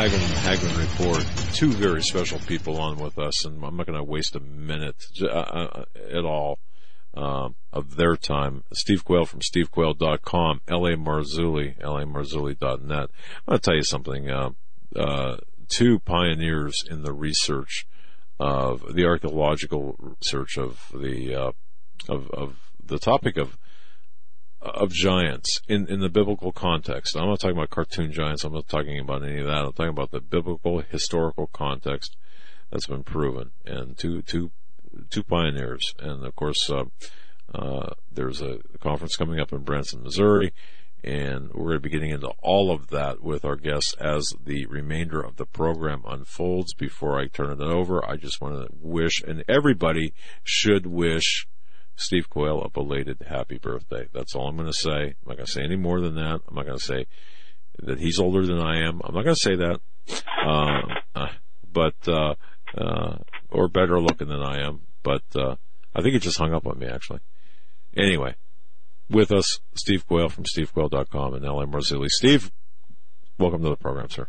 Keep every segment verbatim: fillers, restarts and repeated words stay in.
Hagmann, Hagmann Report. Two very special people on with us, and I'm not going to waste a minute uh, at all uh, of their time. Steve Quayle from steve quayle dot com, L A Marzulli, L A Marzulli dot net. I'm going to tell you something. Uh, uh, two pioneers in the research of the archaeological research of the uh, of, of the topic of of giants in, in the biblical context. I'm not talking about cartoon giants. I'm not talking about any of that. I'm talking about the biblical historical context that's been proven. And two, two, two pioneers. And of course, uh, uh, there's a conference coming up in Branson, Missouri, and we're going to be getting into all of that with our guests as the remainder of the program unfolds. Before I turn it over, I just want to wish, and everybody should wish, Steve Quayle a belated happy birthday. That's all I'm going to say. I'm not going to say any more than that. I'm not going to say that he's older than I am. I'm not going to say that. Uh, uh, but, uh, uh, or better looking than I am. But, uh, I think he just hung up on me, actually. Anyway, with us, Steve Quayle from steve quayle dot com and L A Marzulli. Steve, welcome to the program, sir.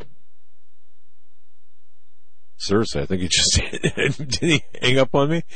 Seriously, I think he just, did he hang up on me?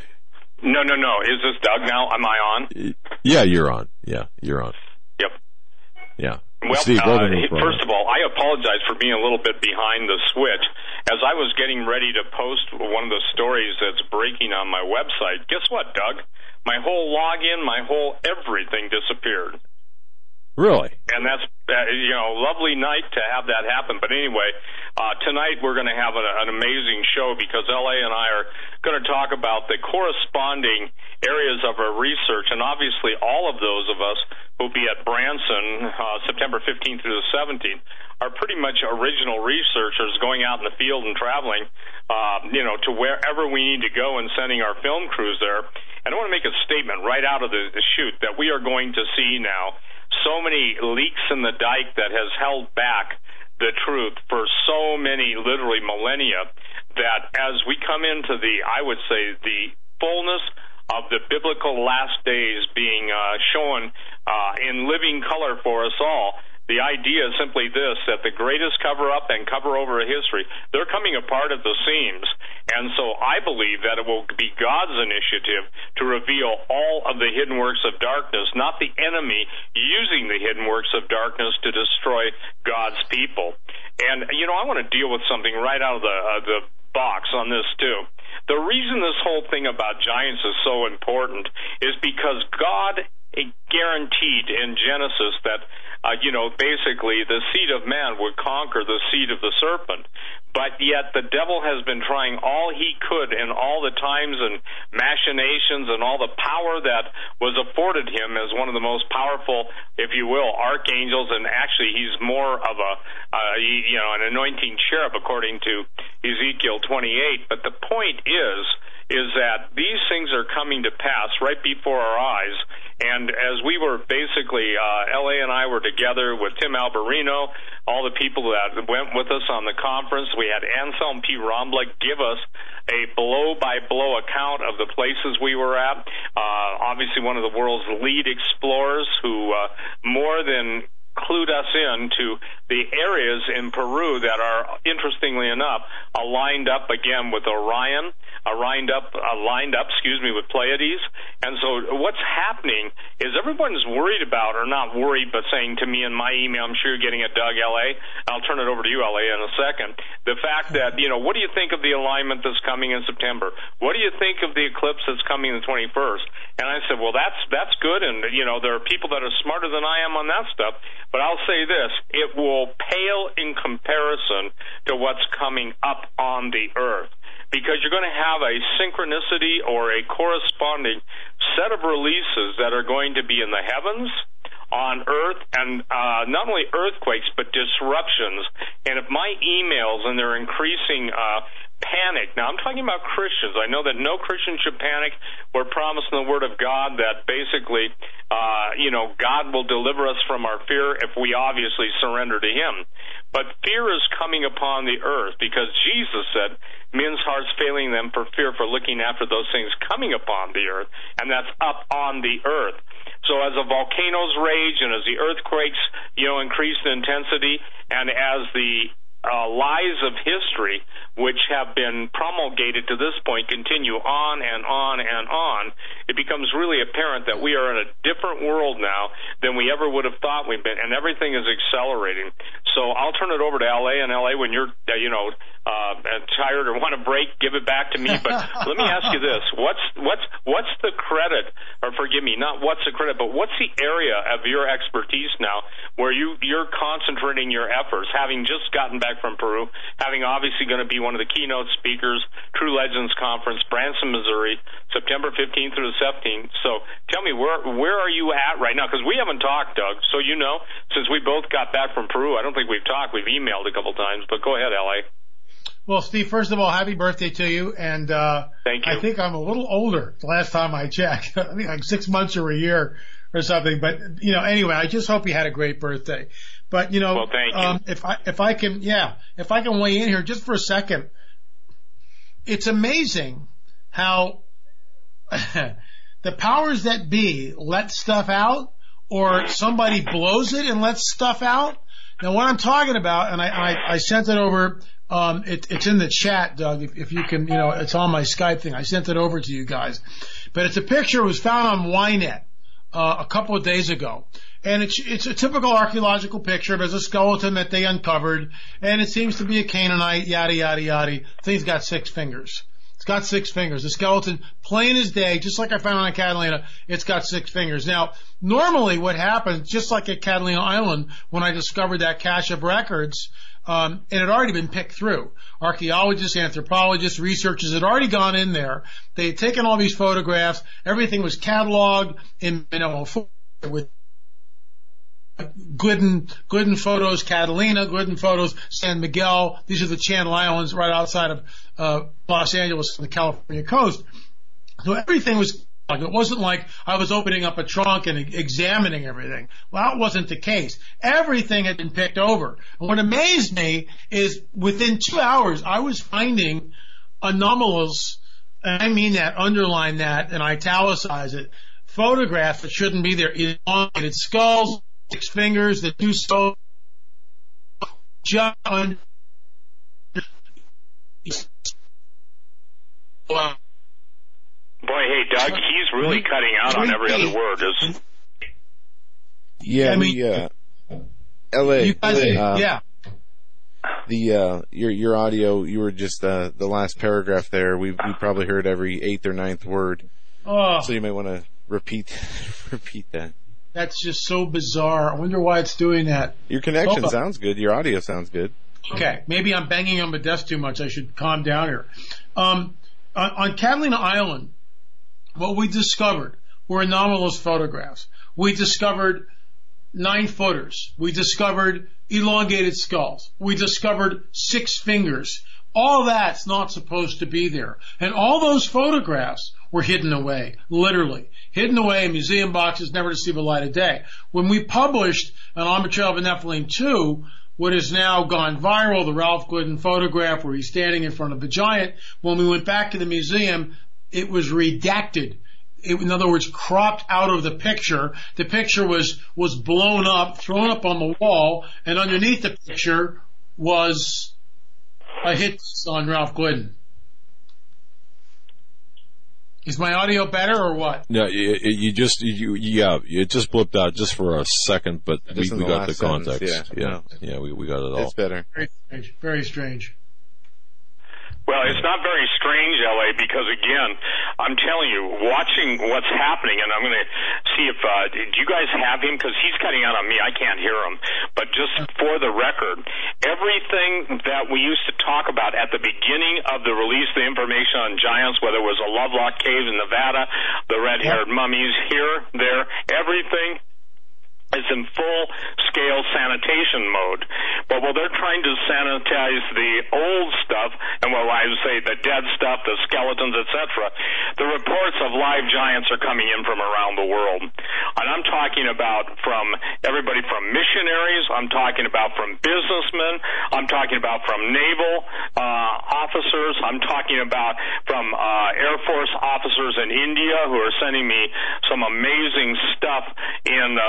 No, no, no. Is this Doug now? Am I on? Yeah, you're on. Yeah, you're on. Yep. Yeah. Well, Steve, uh, first of all, I apologize for being a little bit behind the switch. As I was getting ready to post one of the stories that's breaking on my website, guess what, Doug? My whole login, my whole everything disappeared. Really? And that's, uh, you know, lovely night to have that happen. But anyway, uh, tonight we're going to have an, an amazing show because L A and I are going to talk about the corresponding areas of our research. And obviously all of those of us who will be at Branson uh, September fifteenth through the seventeenth are pretty much original researchers going out in the field and traveling, uh, you know, to wherever we need to go and sending our film crews there. And I want to make a statement right out of the, the chute that we are going to see now so many leaks in the dike that has held back the truth for so many, literally millennia, that as we come into the, I would say, the fullness of the biblical last days being uh, shown uh, in living color for us all, the idea is simply this, that the greatest cover-up and cover-over of history, they're coming apart at the seams. And so I believe that it will be God's initiative to reveal all of the hidden works of darkness, not the enemy using the hidden works of darkness to destroy God's people. And, you know, I want to deal with something right out of the, uh, the box on this, too. The reason this whole thing about giants is so important is because God guaranteed in Genesis that, uh, you know, basically the seed of man would conquer the seed of the serpent. But yet the devil has been trying all he could in all the times and machinations and all the power that was afforded him as one of the most powerful, if you will, archangels. And actually he's more of a, uh, you know, an anointing cherub according to Ezekiel twenty-eight. But the point is, is that these things are coming to pass right before our eyes. And as we were basically, uh, L A and I were together with Tim Alberino, all the people that went with us on the conference, we had Anselm P. Rombla give us a blow-by-blow account of the places we were at. Uh, obviously one of the world's lead explorers who uh, more than clued us in to the areas in Peru that are, interestingly enough, aligned up again with Orion, aligned up, aligned up, excuse me, with Pleiades. And so what's happening is everyone's worried about, or not worried, but saying to me in my email, I'm sure you're getting it, Doug, L A. I'll turn it over to you, L A, in a second. The fact that, you know, what do you think of the alignment that's coming in September? What do you think of the eclipse that's coming the twenty-first? And I said, well, that's that's good, and, you know, there are people that are smarter than I am on that stuff. But I'll say this, it will pale in comparison to what's coming up on the earth, because you're going to have a synchronicity or a corresponding set of releases that are going to be in the heavens, on earth, and uh, not only earthquakes, but disruptions. And if my emails, and they're increasing uh, panic. Now, I'm talking about Christians. I know that no Christian should panic. We're promised in the Word of God that basically, uh, you know, God will deliver us from our fear if we obviously surrender to Him. But fear is coming upon the earth because Jesus said, men's hearts failing them for fear for looking after those things coming upon the earth, and that's up on the earth. So as the volcanoes rage and as the earthquakes, you know, increase in intensity, and as the uh, lies of history, which have been promulgated to this point, continue on and on and on, it becomes really apparent that we are in a different world now than we ever would have thought we've been, and everything is accelerating. So I'll turn it over to L A, and L A, when you're, uh, you know, uh, tired or want a break, give it back to me. But let me ask you this: what's what's what's the credit, or forgive me, not what's the credit, but what's the area of your expertise now where you you're concentrating your efforts, having just gotten back from Peru, having obviously going to be one of the keynote speakers, True Legends Conference, Branson, Missouri, September fifteenth through the seventeenth. So tell me, where where are you at right now? Because we haven't talked, Doug. So you know, since we both got back from Peru, I don't think we've talked. We've emailed a couple times, but go ahead, L A. Well, Steve, first of all, happy birthday to you. And uh, Thank you. I think I'm a little older the last time I checked. I think like six months or a year or something. But, you know, anyway, I just hope you had a great birthday. But, you know, well, thank you. Um, if I if I can, yeah, if I can weigh in here just for a second, it's amazing how the powers that be let stuff out, or somebody blows it and lets stuff out. Now, what I'm talking about, and I, I, I sent it over, um, it, it's in the chat, Doug, if, if you can, you know, it's on my Skype thing. I sent it over to you guys. But it's a picture. It was found on Ynet uh, a couple of days ago. And it's, it's a typical archaeological picture. There's a skeleton that they uncovered, and it seems to be a Canaanite, yada, yada, yada. Thing's got six fingers. It's got six fingers. The skeleton, plain as day, just like I found on Catalina, it's got six fingers. Now, normally what happens, just like at Catalina Island, when I discovered that cache of records, um, it had already been picked through. Archaeologists, anthropologists, researchers had already gone in there. They had taken all these photographs. Everything was cataloged in, you know, with Glidden, Glidden Photos, Catalina, Glidden Photos, San Miguel. These are the Channel Islands right outside of uh, Los Angeles on the California coast. So everything was, it wasn't like I was opening up a trunk and examining everything. Well, that wasn't the case. Everything had been picked over. And what amazed me is within two hours, I was finding anomalous, and I mean that, underline that, and italicize it, photographs that shouldn't be there, elongated skulls, six fingers, the two so just under. Boy, hey, Doug, he's really cutting out on every other word. Is yeah, I mean, the, uh, L A, you guys, uh, yeah. The uh, your your audio, you were just uh, the last paragraph there. We we probably heard every eighth or ninth word, Oh, so you may want to repeat repeat that. that's just so bizarre. I wonder why it's doing that. Your connection Oh. sounds good. Your audio sounds good. Okay, maybe I'm banging on the desk too much. I should calm down here. Um, on, on Catalina Island, what we discovered were anomalous photographs. We discovered nine footers. We discovered elongated skulls. We discovered six fingers. All that's not supposed to be there. And all those photographs were hidden away, literally. Hidden away in museum boxes, never to see the light of day. When we published an On the Trail of Nephilim two, what has now gone viral, the Ralph Glidden photograph where he's standing in front of the giant, when we went back to the museum, it was redacted. It, in other words, cropped out of the picture. The picture was, was blown up, thrown up on the wall, and underneath the picture was a hit on Ralph Glidden. Is my audio better or what? Yeah, you, you just you yeah, it just blipped out just for a second, but we, Just in we the got the last sentence, context. yeah. yeah, yeah, we we got it all. It's better. Very strange. Very strange. Well, it's not very strange, L A, because again, I'm telling you, watching what's happening, and I'm going to see if, uh, do you guys have him? Because he's cutting out on me. I can't hear him. But just for the record, everything that we used to talk about at the beginning of the release, the information on giants, whether it was a Lovelock Cave in Nevada, the red-haired mummies here, there, everything is in full-scale sanitation mode. But while they're trying to sanitize the old stuff, and well, I would say the dead stuff, the skeletons, et cetera, the reports of live giants are coming in from around the world. And I'm talking about from everybody from missionaries, I'm talking about from businessmen, I'm talking about from naval uh, officers, I'm talking about from uh, Air Force officers in India who are sending me some amazing stuff in uh, some of the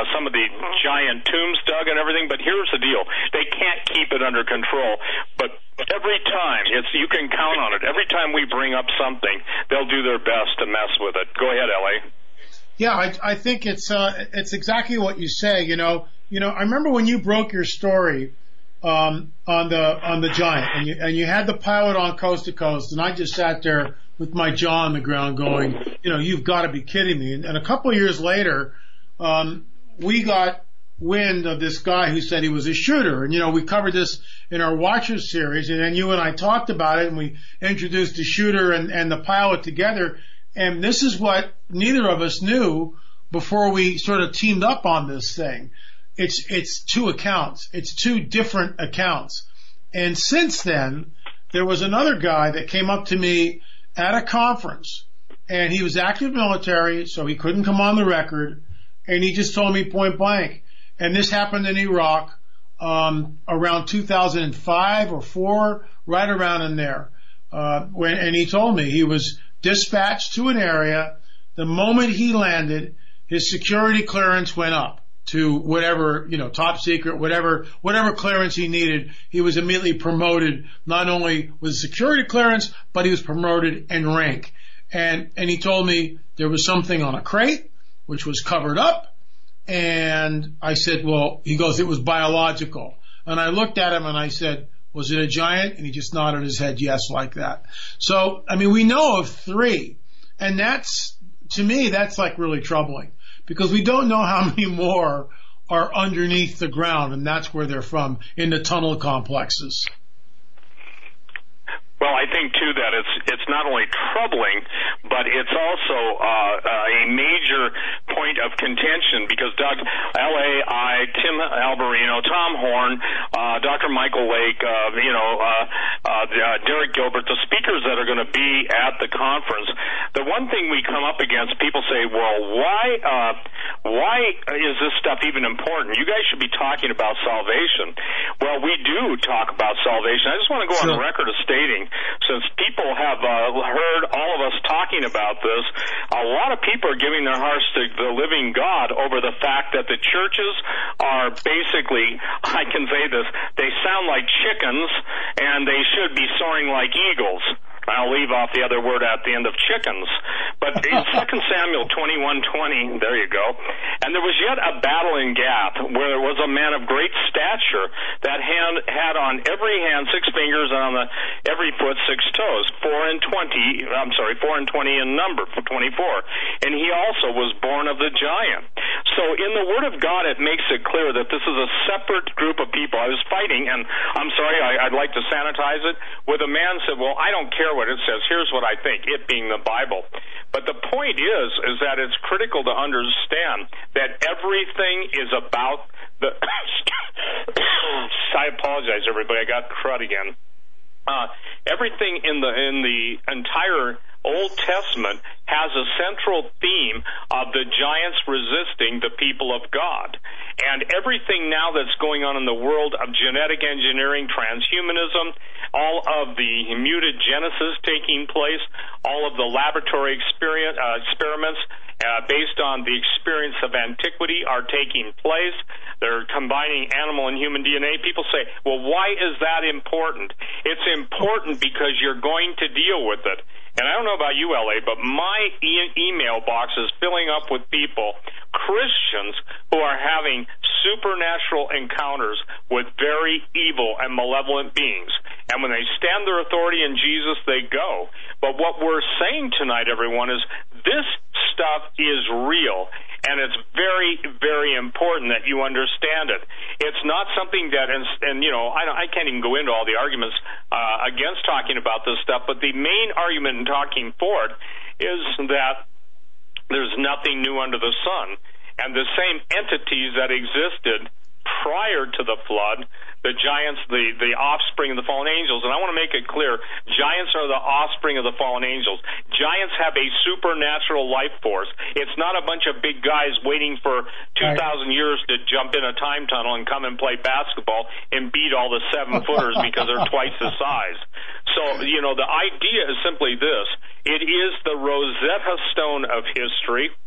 giant tombs dug and everything. But here's the deal: they can't keep it under control. But every time, it's you can count on it. Every time we bring up something, they'll do their best to mess with it. Go ahead, L A. Yeah, I, I think it's uh, it's exactly what you say. You know, you know. I remember when you broke your story um, on the on the Giant, and you and you had the pilot on coast to coast, and I just sat there with my jaw on the ground, going, you know, you've got to be kidding me. And, and a couple of years later, um, we got wind of this guy who said he was a shooter, and you know, we covered this in our Watchers series, and then you and I talked about it, and we introduced the shooter and, and the pilot together. And this is what neither of us knew before we sort of teamed up on this thing. It's, it's two accounts. It's two different accounts. And since then, there was another guy that came up to me at a conference, and he was active military, so he couldn't come on the record, and he just told me point blank. And this happened in Iraq, um, around two thousand five or four, right around in there. Uh, when, and he told me he was dispatched to an area. The moment he landed, his security clearance went up to whatever, you know, top secret, whatever, whatever clearance he needed. He was immediately promoted, not only with security clearance, but he was promoted in rank. And, and he told me there was something on a crate, which was covered up. And I said, well, he goes, it was biological. And I looked at him and I said, was it a giant? And he just nodded his head yes, like that. So, I mean, we know of three. And that's, to me, that's like really troubling, because we don't know how many more are underneath the ground, and that's where they're from, in the tunnel complexes. Well, I think, too, that it's it's not only troubling, but it's also uh, a major point of contention, because Doug, L A, I, Tim Alberino, Tom Horn, uh, Doctor Michael Lake, uh, you know, uh, uh, Derek Gilbert, the speakers that are going to be at the conference, the one thing we come up against, people say, well, why, uh, why is this stuff even important? You guys should be talking about salvation. Well, we do talk about salvation. I just want to go on the record of stating, since people have uh, heard all of us talking about this, a lot of people are giving their hearts to the living God over the fact that the churches are basically, I can say this, they sound like chickens and they should be soaring like eagles. I'll leave off the other word at the end of chickens. But in Second Samuel twenty-one twenty, there you go, and there was yet a battle in Gath, where there was a man of great stature that hand, had on every hand six fingers and on the every foot six toes, four and twenty, I'm sorry, four and twenty in number, for twenty-four. And he also was born of the giant. So in the Word of God, it makes it clear that this is a separate group of people. I was fighting, and I'm sorry, I, I'd like to sanitize it, with a man said, well, I don't care what it says. Here's what I think, it being the Bible. But the point is, is that it's critical to understand that everything is about the, I apologize, everybody, I got crud again. Uh, everything in the, in the entire Old Testament has a central theme of the giants resisting the people of God. And everything now that's going on in the world of genetic engineering, transhumanism, all of the mutagenesis taking place, all of the laboratory experience, uh, experiments uh, based on the experience of antiquity are taking place. They're combining animal and human D N A. People say, well, why is that important? It's important because you're going to deal with it. And I don't know about you, L A, but my e- email box is filling up with people, Christians, who are having supernatural encounters with very evil and malevolent beings. And when they stand their authority in Jesus, they go. But what we're saying tonight, everyone, is this stuff is real. And it's very, very important that you understand it. It's not something that, and, and you know, I, I can't even go into all the arguments uh, against talking about this stuff, but the main argument in talking for it is that there's nothing new under the sun. And the same entities that existed prior to the flood, the giants, the, the offspring of the fallen angels. And I want to make it clear, giants are the offspring of the fallen angels. Giants have a supernatural life force. It's not a bunch of big guys waiting for two thousand years to jump in a time tunnel and come and play basketball and beat all the seven-footers because they're twice the size. So, you know, the idea is simply this. It is the Rosetta Stone of history.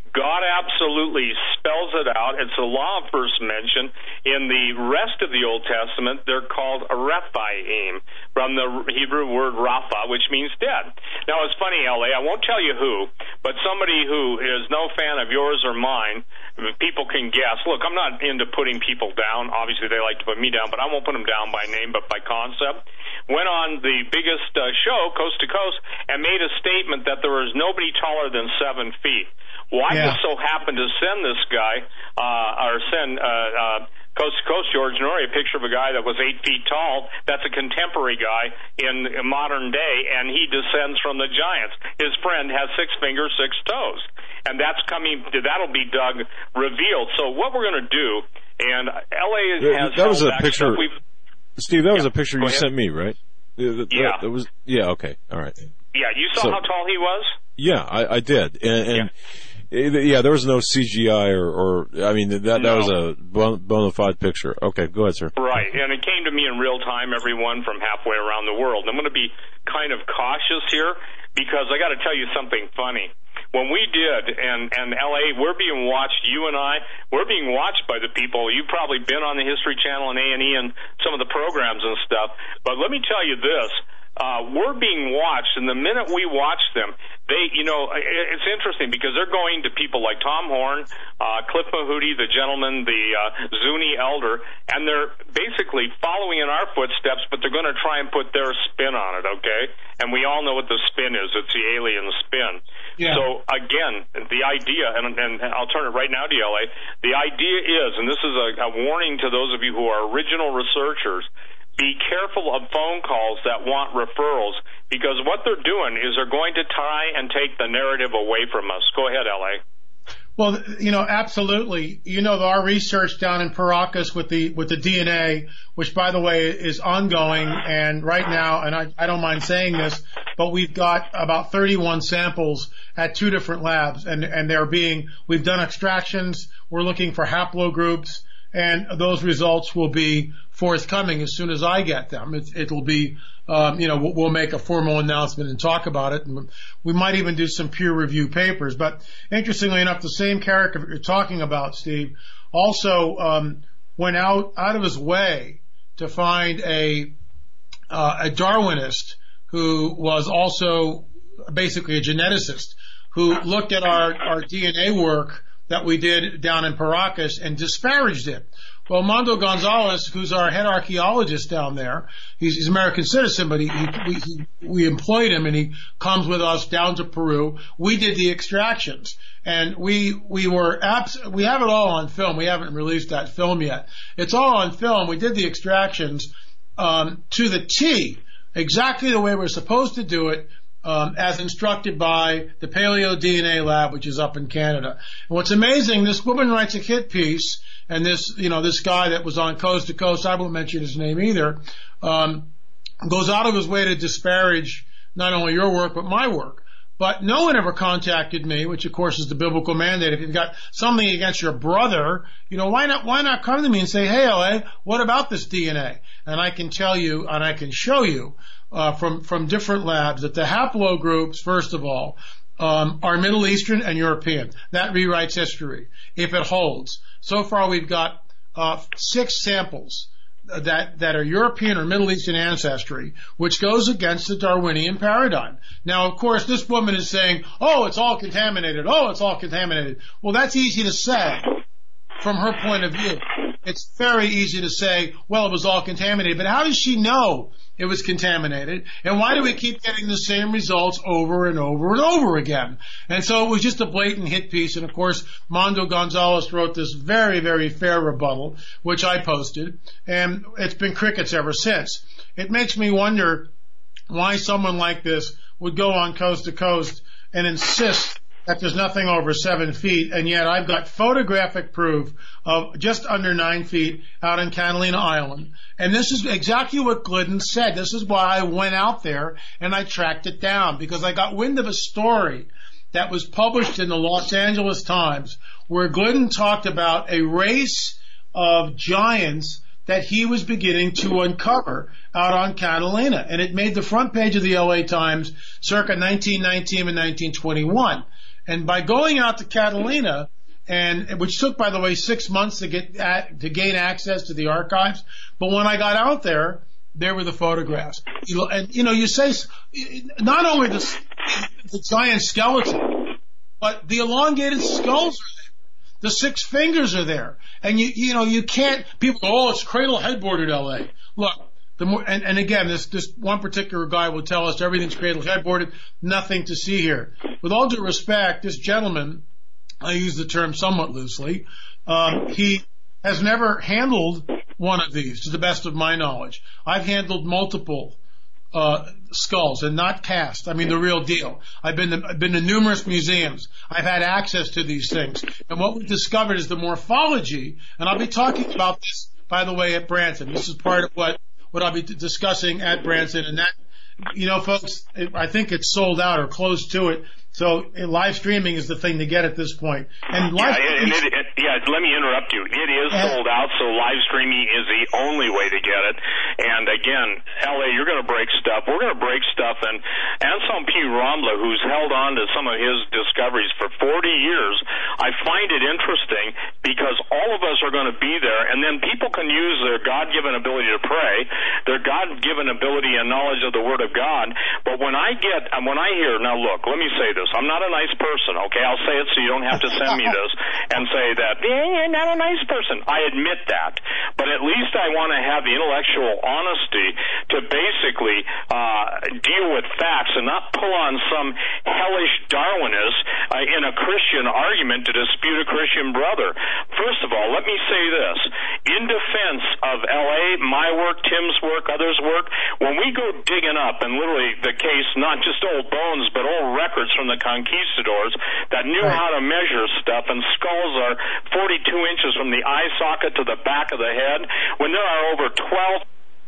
God absolutely spells it out. It's a law of first mention. In the rest of the Old Testament, they're called Rephaim, from the Hebrew word Rapha, which means dead. Now, it's funny, L A, I won't tell you who, but somebody who is no fan of yours or mine, people can guess. Look, I'm not into putting people down. Obviously, they like to put me down, but I won't put them down by name, but by concept. Went on the biggest uh, show, Coast to Coast, and made a statement that there was nobody taller than seven feet. Well, I yeah. just so happened to send this guy, uh, or send, uh, uh, Coast to Coast, George Norrie, a picture of a guy that was eight feet tall. That's a contemporary guy in, in modern day, and he descends from the giants. His friend has six fingers, six toes. And that's coming, that'll be, Doug, revealed. So what we're going to do, and L A has... That was a picture, Steve, that was yeah, a picture you ahead. sent me, right? That, yeah. That was, yeah, okay, all right. Yeah, you saw so, how tall he was? Yeah, I, I did. And... and yeah. Yeah, there was no C G I or, or I mean, that that no. was a bona fide picture. Okay, go ahead, sir. Right, and it came to me in real time, everyone from halfway around the world. I'm going to be kind of cautious here because I got to tell you something funny. When we did, and, and L A, we're being watched, you and I, we're being watched by the people. You've probably been on the History Channel and A and E and some of the programs and stuff, but let me tell you this. Uh, we're being watched, and the minute we watch them, they, you know, it's interesting because they're going to people like Tom Horn, uh, Cliff Mahooty, the gentleman, the uh, Zuni elder, and they're basically following in our footsteps, but they're going to try and put their spin on it, okay? And we all know what the spin is. It's the alien spin. Yeah. So, again, the idea, and, and I'll turn it right now to L A, the idea is, and this is a, a warning to those of you who are original researchers, be careful of phone calls that want referrals, because what they're doing is they're going to try and take the narrative away from us. Go ahead, L A. Well, you know, absolutely. You know, our research down in Paracas with the with the D N A, which, by the way, is ongoing, and right now, and I, I don't mind saying this, but we've got about thirty-one samples at two different labs, and, and they're being, we've done extractions, we're looking for haplogroups, and those results will be forthcoming as soon as I get them. It, it'll be, um, you know, we'll, we'll make a formal announcement and talk about it. And we might even do some peer review papers. But interestingly enough, the same character you're talking about, Steve, also um, went out out of his way to find a uh, a Darwinist who was also basically a geneticist who looked at our, our D N A work that we did down in Paracas and disparaged it. Well, Mondo Gonzalez, who's our head archaeologist down there, he's, he's an American citizen, but he, he, we, he, we employed him, and he comes with us down to Peru. We did the extractions, and we we were abs- we have it all on film. We haven't released that film yet. It's all on film. We did the extractions um, to the T, exactly the way we're supposed to do it, um, as instructed by the Paleo D N A lab, which is up in Canada. And what's amazing, this woman writes a hit piece. And this, you know, this guy that was on Coast to Coast, I won't mention his name either, um, goes out of his way to disparage not only your work, but my work. But no one ever contacted me, which of course is the biblical mandate. If you've got something against your brother, you know, why not, why not come to me and say, hey, L A, what about this D N A? And I can tell you, and I can show you, uh, from, from different labs that the haplogroups, first of all, um, are Middle Eastern and European. That rewrites history, if it holds. So far, we've got uh, six samples that that are European or Middle Eastern ancestry, which goes against the Darwinian paradigm. Now, of course, this woman is saying, "Oh, it's all contaminated. Oh, it's all contaminated." Well, that's easy to say from her point of view. It's very easy to say, "Well, it was all contaminated," but how does she know it was contaminated? And why do we keep getting the same results over and over and over again? And so it was just a blatant hit piece. And of course, Mondo Gonzalez wrote this very, very fair rebuttal, which I posted. And it's been crickets ever since. It makes me wonder why someone like this would go on Coast to Coast and insist that there's nothing over seven feet, and yet I've got photographic proof of just under nine feet out on Catalina Island. And this is exactly what Glidden said. This is why I went out there and I tracked it down, because I got wind of a story that was published in the Los Angeles Times where Glidden talked about a race of giants that he was beginning to uncover out on Catalina. And it made the front page of the L A Times circa nineteen nineteen and nineteen twenty-one. And by going out to Catalina, and which took, by the way, six months to get at, to gain access to the archives, but when I got out there, there were the photographs. And you know, you say not only the, the giant skeleton, but the elongated skulls are there. The six fingers are there, and you you know you can't. People go, oh, it's cradle headboard at L A. Look. The more, and, and again, this, this one particular guy will tell us everything's cradle headboarded, nothing to see here. With all due respect, this gentleman, I use the term somewhat loosely, um, he has never handled one of these, to the best of my knowledge. I've handled multiple uh, skulls and not cast. I mean, the real deal. I've been to, I've been to numerous museums. I've had access to these things. And what we've discovered is the morphology, and I'll be talking about this, by the way, at Branson. This is part of what what I'll be t- discussing at Branson, and that, you know, folks, it, I think it's sold out or close to it. So uh, live streaming is the thing to get at this point. And live yeah, and it, it, yeah, let me interrupt you. It is uh, sold out, so live streaming is the only way to get it. And again, L A, you're going to break stuff. We're going to break stuff. And Anselm P. Rambla, who's held on to some of his discoveries for forty years, I find it interesting because all of us are going to be there, and then people can use their God-given ability to pray, their God-given ability and knowledge of the Word of God. But when I get, when I hear, now look, let me say this. I'm not a nice person, okay? I'll say it so you don't have to send me this and say that, yeah, you're not a nice person. I admit that. But at least I want to have the intellectual honesty to basically uh, deal with facts and not pull on some hellish Darwinist uh, in a Christian argument to dispute a Christian brother. First of all, let me say this. In defense of L A, my work, Tim's work, others' work, when we go digging up, and literally the case, not just old bones, but old records from the conquistadors that knew right. how to measure stuff, and skulls are forty-two inches from the eye socket to the back of the head, when there are over twelve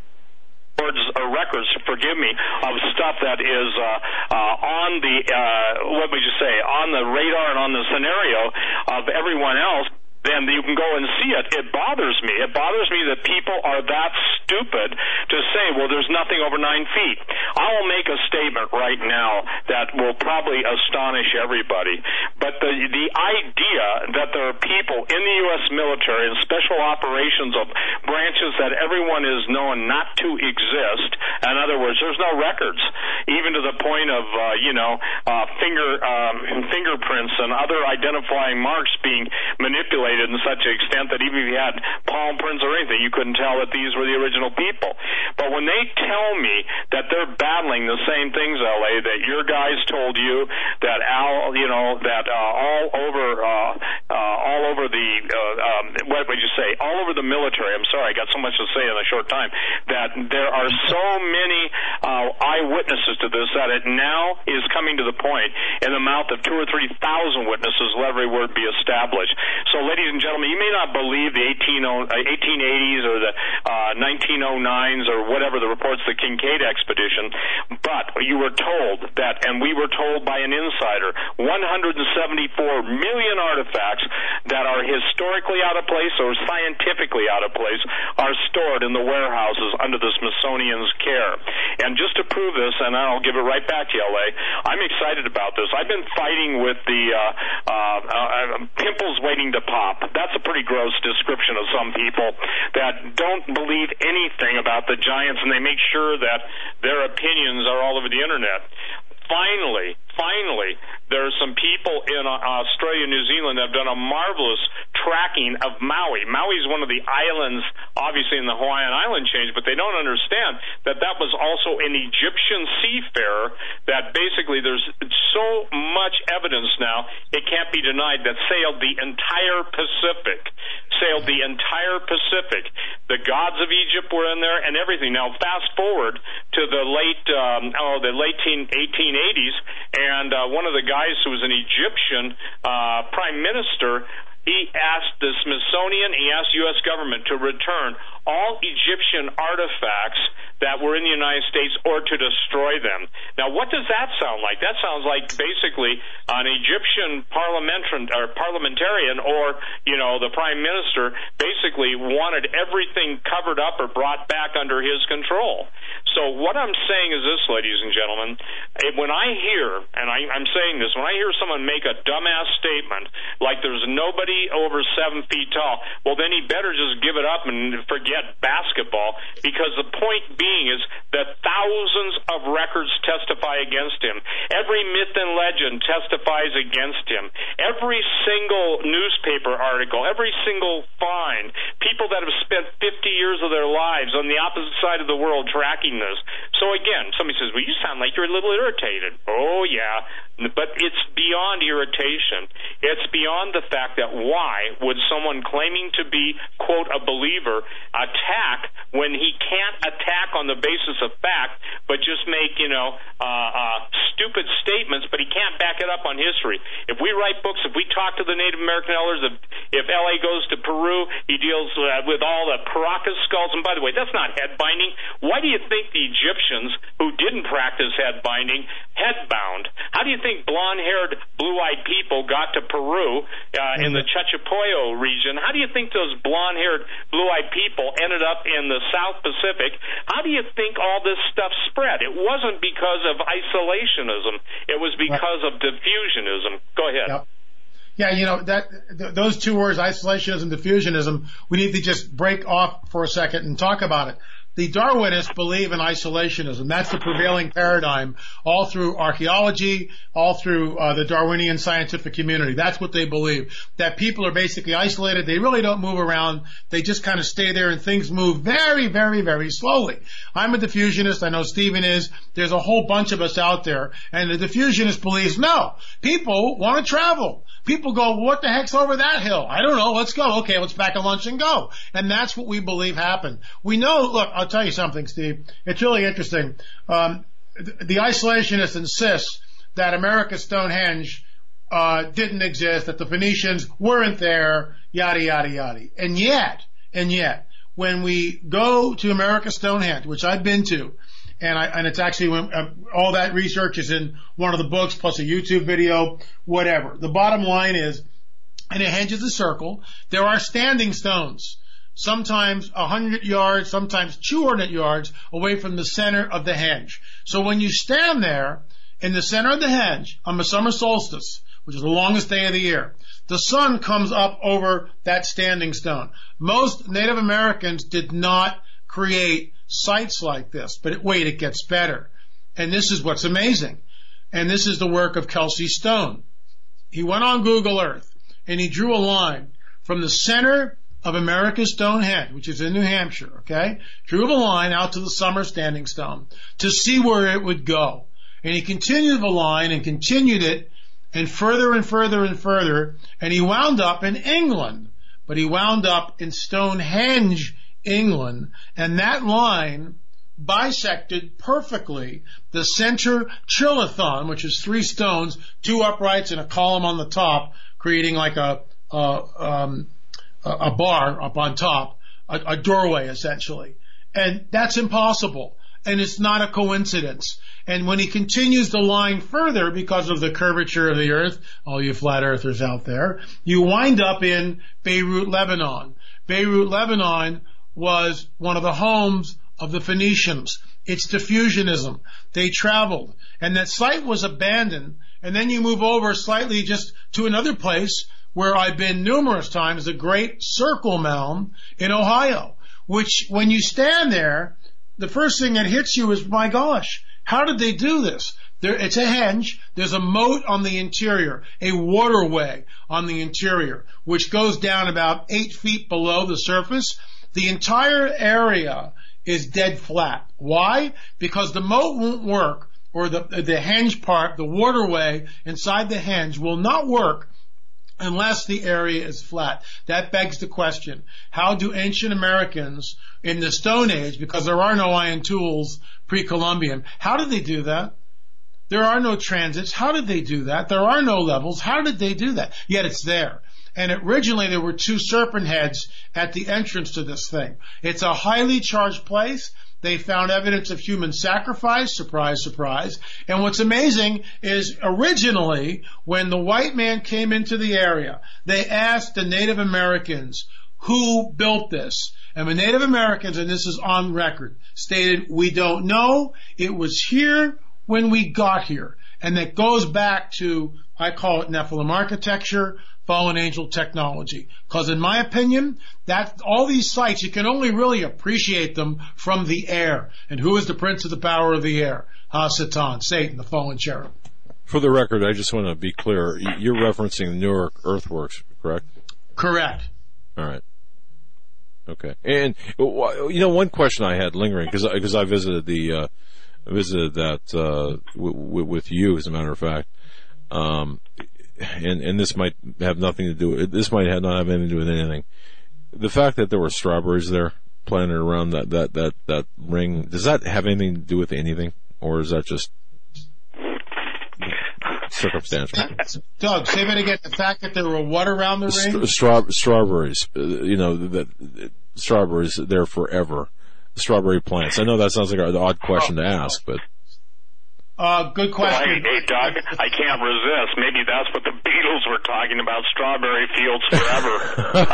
or records, forgive me, of stuff that is uh, uh, on the, uh, what would you say, on the radar and on the scenario of everyone else, then you can go and see it. It bothers me. It bothers me that people are that stupid to say, well, there's nothing over nine feet. I will make a statement right now that will probably astonish everybody. But the the idea that there are people in the U S military and special operations of branches that everyone is known not to exist, in other words, there's no records, even to the point of, uh, you know, uh, finger um, fingerprints and other identifying marks being manipulated in such an extent that even if you had palm prints or anything, you couldn't tell that these were the original people. But when they tell me that they're battling the same things, L A, that your guys told you, that Al, you know, that uh, all over, uh, uh, all over the, uh, um, what would you say, all over the military, I'm sorry, I got so much to say in a short time, that there are so many uh, eyewitnesses to this that it now is coming to the point in the mouth of two or three thousand witnesses, let every word be established. So, ladies and gentlemen, you may not believe the eighteen eighties or the uh, nineteen oh nines or whatever the reports, the Kincaid expedition, but you were told that, and we were told by an insider, one hundred seventy-four million artifacts that are historically out of place or scientifically out of place are stored in the warehouses under the Smithsonian's care. And just to prove this, and I'll give it right back to you, L A, I'm excited about this. I've been fighting with the uh, uh, uh, pimples waiting to pop. That's a pretty gross description of some people that don't believe anything about the giants, and they make sure that their opinions are all over the internet. Finally, finally, there are some people in Australia and New Zealand that have done a marvelous tracking of Maui. Maui is one of the islands, obviously, in the Hawaiian Island chain, but they don't understand that that was also an Egyptian seafarer that basically there's so much evidence now, it can't be denied, that sailed the entire Pacific. Sailed the entire Pacific. The gods of Egypt were in there and everything. Now, fast forward to the late, um, oh, the late eighteen eighties, and uh, one of the guys who was an Egyptian uh, prime minister, he asked the Smithsonian, he asked U S government to return all Egyptian artifacts that were in the United States or to destroy them. Now, what does that sound like? That sounds like basically an Egyptian parliamentarian or parliamentarian or, you know, the prime minister basically wanted everything covered up or brought back under his control. So what I'm saying is this, ladies and gentlemen, when I hear, and I, I'm saying this, when I hear someone make a dumbass statement like there's nobody over seven feet tall, well, then he better just give it up and forget basketball, because the point being is that thousands of records testify against him. Every myth and legend testifies against him. Every single newspaper article, every single find, people that have spent fifty years of their lives on the opposite side of the world tracking this. So again, somebody says, well, you sound like you're a little irritated. Oh, yeah. But it's beyond irritation. It's beyond the fact that why would someone claiming to be, quote, a believer attack when he can't attack on the basis of fact, but just make, you know, uh, uh, stupid statements, but he can't back it up on history. If we write books, if we talk to the Native American elders, if, if L A goes to Peru, he deals uh, with all the Caracas skulls. And by the way, that's not head binding. Why do you think the Egyptians who didn't practice head binding head bound? How do you think blonde-haired, blue-eyed people got to Peru uh, in the Chachapoyo region? How do you think those blonde-haired, blue-eyed people ended up in the South Pacific? How do you think all this stuff spread? It wasn't because of isolationism. It was because of diffusionism. Go ahead. Yep. Yeah, you know, that th- those two words, isolationism, diffusionism, we need to just break off for a second and talk about it. The Darwinists believe in isolationism. That's the prevailing paradigm all through archaeology, all through uh, the Darwinian scientific community. That's what they believe, that people are basically isolated. They really don't move around. They just kind of stay there, and things move very, very, very slowly. I'm a diffusionist. I know Stephen is. There's a whole bunch of us out there. And the diffusionist believes, no, people want to travel. People go, what the heck's over that hill? I don't know. Let's go. Okay, let's pack a lunch and go. And that's what we believe happened. We know, look, I'll tell you something, Steve. It's really interesting. Um, the, the isolationists insist that America's Stonehenge uh, didn't exist, that the Phoenicians weren't there, yada, yada, yada. And yet, and yet, when we go to America's Stonehenge, which I've been to, And, I, and it's actually when, uh, all that research is in one of the books plus a YouTube video, whatever. The bottom line is, and a henge is a circle. There are standing stones, sometimes a hundred yards, sometimes two hundred yards away from the center of the henge. So when you stand there in the center of the henge on the summer solstice, which is the longest day of the year, the sun comes up over that standing stone. Most Native Americans did not create sites like this, but wait, it gets better. And this is what's amazing. And this is the work of Kelsey Stone. He went on Google Earth and he drew a line from the center of America's Stonehenge, which is in New Hampshire, okay? Drew a line out to the summer standing stone to see where it would go. And he continued the line and continued it and further and further and further, and he wound up in England. But he wound up in Stonehenge, England, and that line bisected perfectly the center trilithon, which is three stones, two uprights and a column on the top, creating like a a, um, a bar up on top, a, a doorway essentially. And that's impossible, and it's not a coincidence. And when he continues the line further, because of the curvature of the earth, all you flat earthers out there, you wind up in Beirut, Lebanon. Beirut, Lebanon was one of the homes of the Phoenicians. It's diffusionism. They traveled, and that site was abandoned. And then you move over slightly just to another place where I've been numerous times, the Great Circle Mound in Ohio, which when you stand there, the first thing that hits you is, my gosh, how did they do this? There, it's a henge. There's a moat on the interior, a waterway on the interior, which goes down about eight feet below the surface. The entire area is dead flat. Why? Because the moat won't work, or the the henge part, the waterway inside the henge will not work unless the area is flat. That begs the question, how do ancient Americans in the Stone Age, because there are no iron tools pre-Columbian, how did they do that? There are no transits. How did they do that? There are no levels. How did they do that? Yet it's there. And originally there were two serpent heads at the entrance to this thing. It's a highly charged place. They found evidence of human sacrifice, surprise, surprise. And what's amazing is originally when the white man came into the area, they asked the Native Americans who built this. And the Native Americans, and this is on record, stated, we don't know. It was here when we got here. And that goes back to, I call it Nephilim architecture, fallen angel technology. Because in my opinion, that all these sites, you can only really appreciate them from the air. And who is the prince of the power of the air? Ha-Satan, Satan, the fallen cherub. For the record, I just want to be clear. You're referencing the Newark earthworks, correct? Correct. All right. Okay. And, you know, one question I had lingering, because because I visited the, uh, visited that, uh, w- w- with you, as a matter of fact, um, and, and this might have nothing to do with, this might have not have anything to do with anything. The fact that there were strawberries there planted around that, that, that, that ring, does that have anything to do with anything? Or is that just circumstantial? Doug, say that again. The fact that there were what around the ring? Straw, strawberries, uh, you know, that strawberries there forever. Strawberry plants. I know that sounds like an odd question to ask, but uh, good question. Well, hey, hey, Doug, I can't resist. Maybe that's what the Beatles were talking about: strawberry fields forever.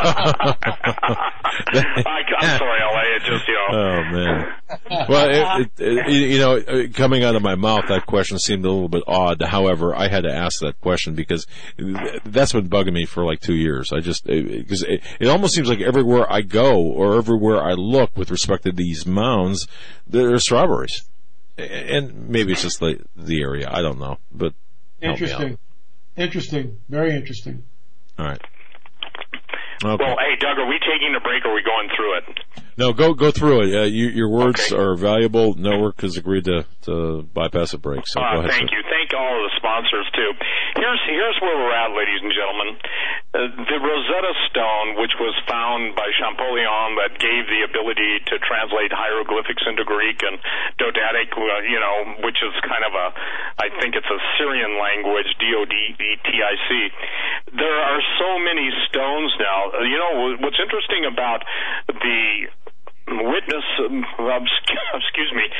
I, I'm sorry, L A. It just, you know. Oh man. Well, it, it, it, you know, coming out of my mouth, that question seemed a little bit odd. However, I had to ask that question because that's been bugging me for like two years. I just because it, it, it almost seems like everywhere I go or everywhere I look with respect to these mounds, there are strawberries. And maybe it's just the the area. I don't know, but interesting, interesting, very interesting. All right. Okay. Well, hey, Doug, are we taking a break or are we going through it? No, go go through it. Uh, you, your words okay. are valuable. Network has agreed to, to bypass a break. So uh, go ahead, thank sir. you. Thank all of the sponsors too. Here's here's where we're at, ladies and gentlemen. Uh, the Rosetta Stone, which was found by Champollion, that gave the ability to translate hieroglyphics into Greek, and Dodadic, uh, you know, which is kind of a, I think it's a Syrian language, D O D E T I C. There are so many stones now. Uh, you know, what's interesting about the witness, um, excuse me,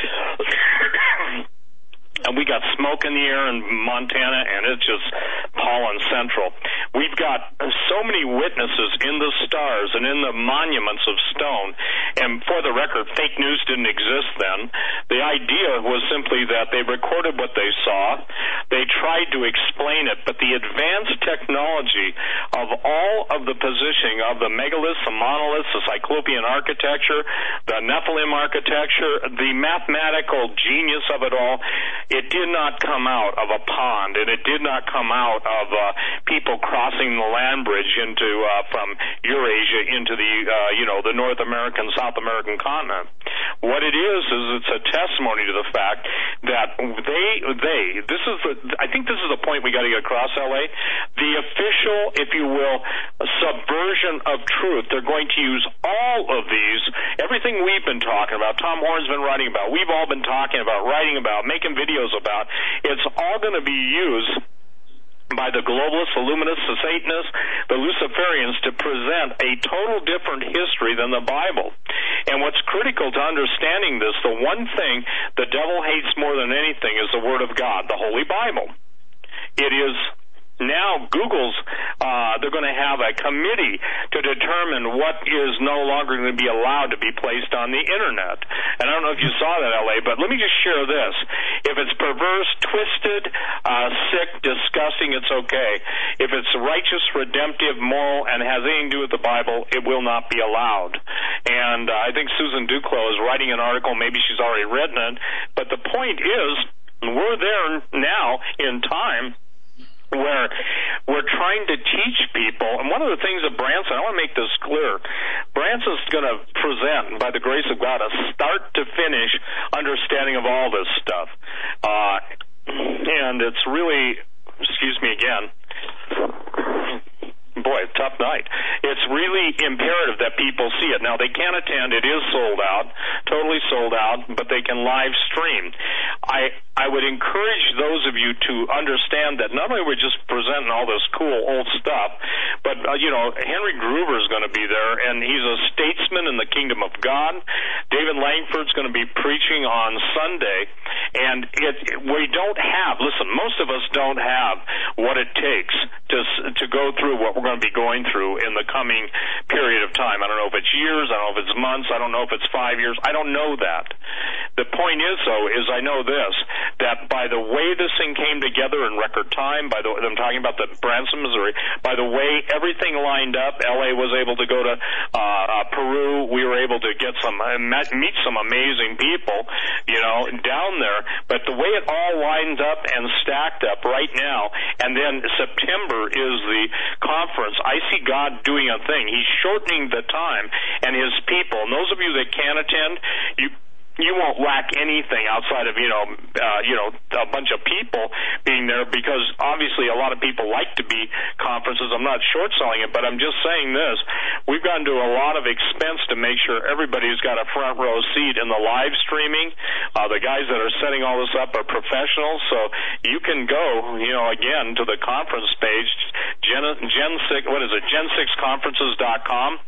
and we got smoke in the air in Montana, and it's just pollen central. We've got so many witnesses in the stars and in the monuments of stone. And for the record, fake news didn't exist then. The idea was simply that they recorded what they saw. They tried to explain it, but the advanced technology of all of the positioning of the megaliths, the monoliths, the Cyclopean architecture, the Nephilim architecture, the mathematical genius of it all, it did not come out of a pond, and it did not come out of uh, people crossing the land bridge into uh, from Eurasia into the uh, you know the North American, South American continent. What it is is it's a testimony to the fact that they they this is the I think this is the point we got to get across, L A. The official, if you will, subversion of truth. They're going to use all of these, everything we've been talking about, Tom Horn's been writing about, we've all been talking about, writing about, making videos about. It's all going to be used by the globalists, the Illuminists, the Satanists, the Luciferians to present a total different history than the Bible. And what's critical to understanding this, the one thing the devil hates more than anything is the Word of God, the Holy Bible. It is now Google's, uh, they're going to have a committee to determine what is no longer going to be allowed to be placed on the Internet. And I don't know if you saw that, L A, but let me just share this. If it's perverse, twisted, uh, sick, disgusting, it's okay. If it's righteous, redemptive, moral, and has anything to do with the Bible, it will not be allowed. And uh, I think Susan Duclos is writing an article, maybe she's already written it, but the point is, we're there now in time where we're trying to teach people, and one of the things that Branson, I want to make this clear, Branson's going to present, by the grace of God, a start-to-finish understanding of all this stuff. Uh, and it's really, excuse me again, boy, tough night. It's really imperative that people see it. Now, they can't attend. It is sold out, totally sold out, but they can live stream. I I would encourage those of you to understand that not only are we just presenting all this cool old stuff, but, uh, you know, Henry Gruver is going to be there, and he's a statesman in the kingdom of God. David Langford's going to be preaching on Sunday, and it, we don't have, listen, most of us don't have what it takes to to go through what we're going to be going through in the coming period of time. I don't know if it's years, I don't know if it's months, I don't know if it's five years, I don't know that. The point is, though, is I know this, that by the way this thing came together in record time, by the I'm talking about the Branson, Missouri, by the way everything lined up, L A was able to go to uh, uh, Peru, we were able to get some, uh, meet some amazing people, you know, down there, but the way it all lined up and stacked up right now, and then September is the conference, I see God doing a thing. He's shortening the time, and his people, and those of you that can attend, you you won't lack anything outside of, you know, uh, you know, a bunch of people being there, because obviously a lot of people like to be conferences. I'm not short selling it, but I'm just saying this. We've gone to a lot of expense to make sure everybody's got a front row seat in the live streaming. Uh, the guys that are setting all this up are professionals, so you can go, you know, again, to the conference page, Gen, Gen six, what is it, gen six conferences dot com.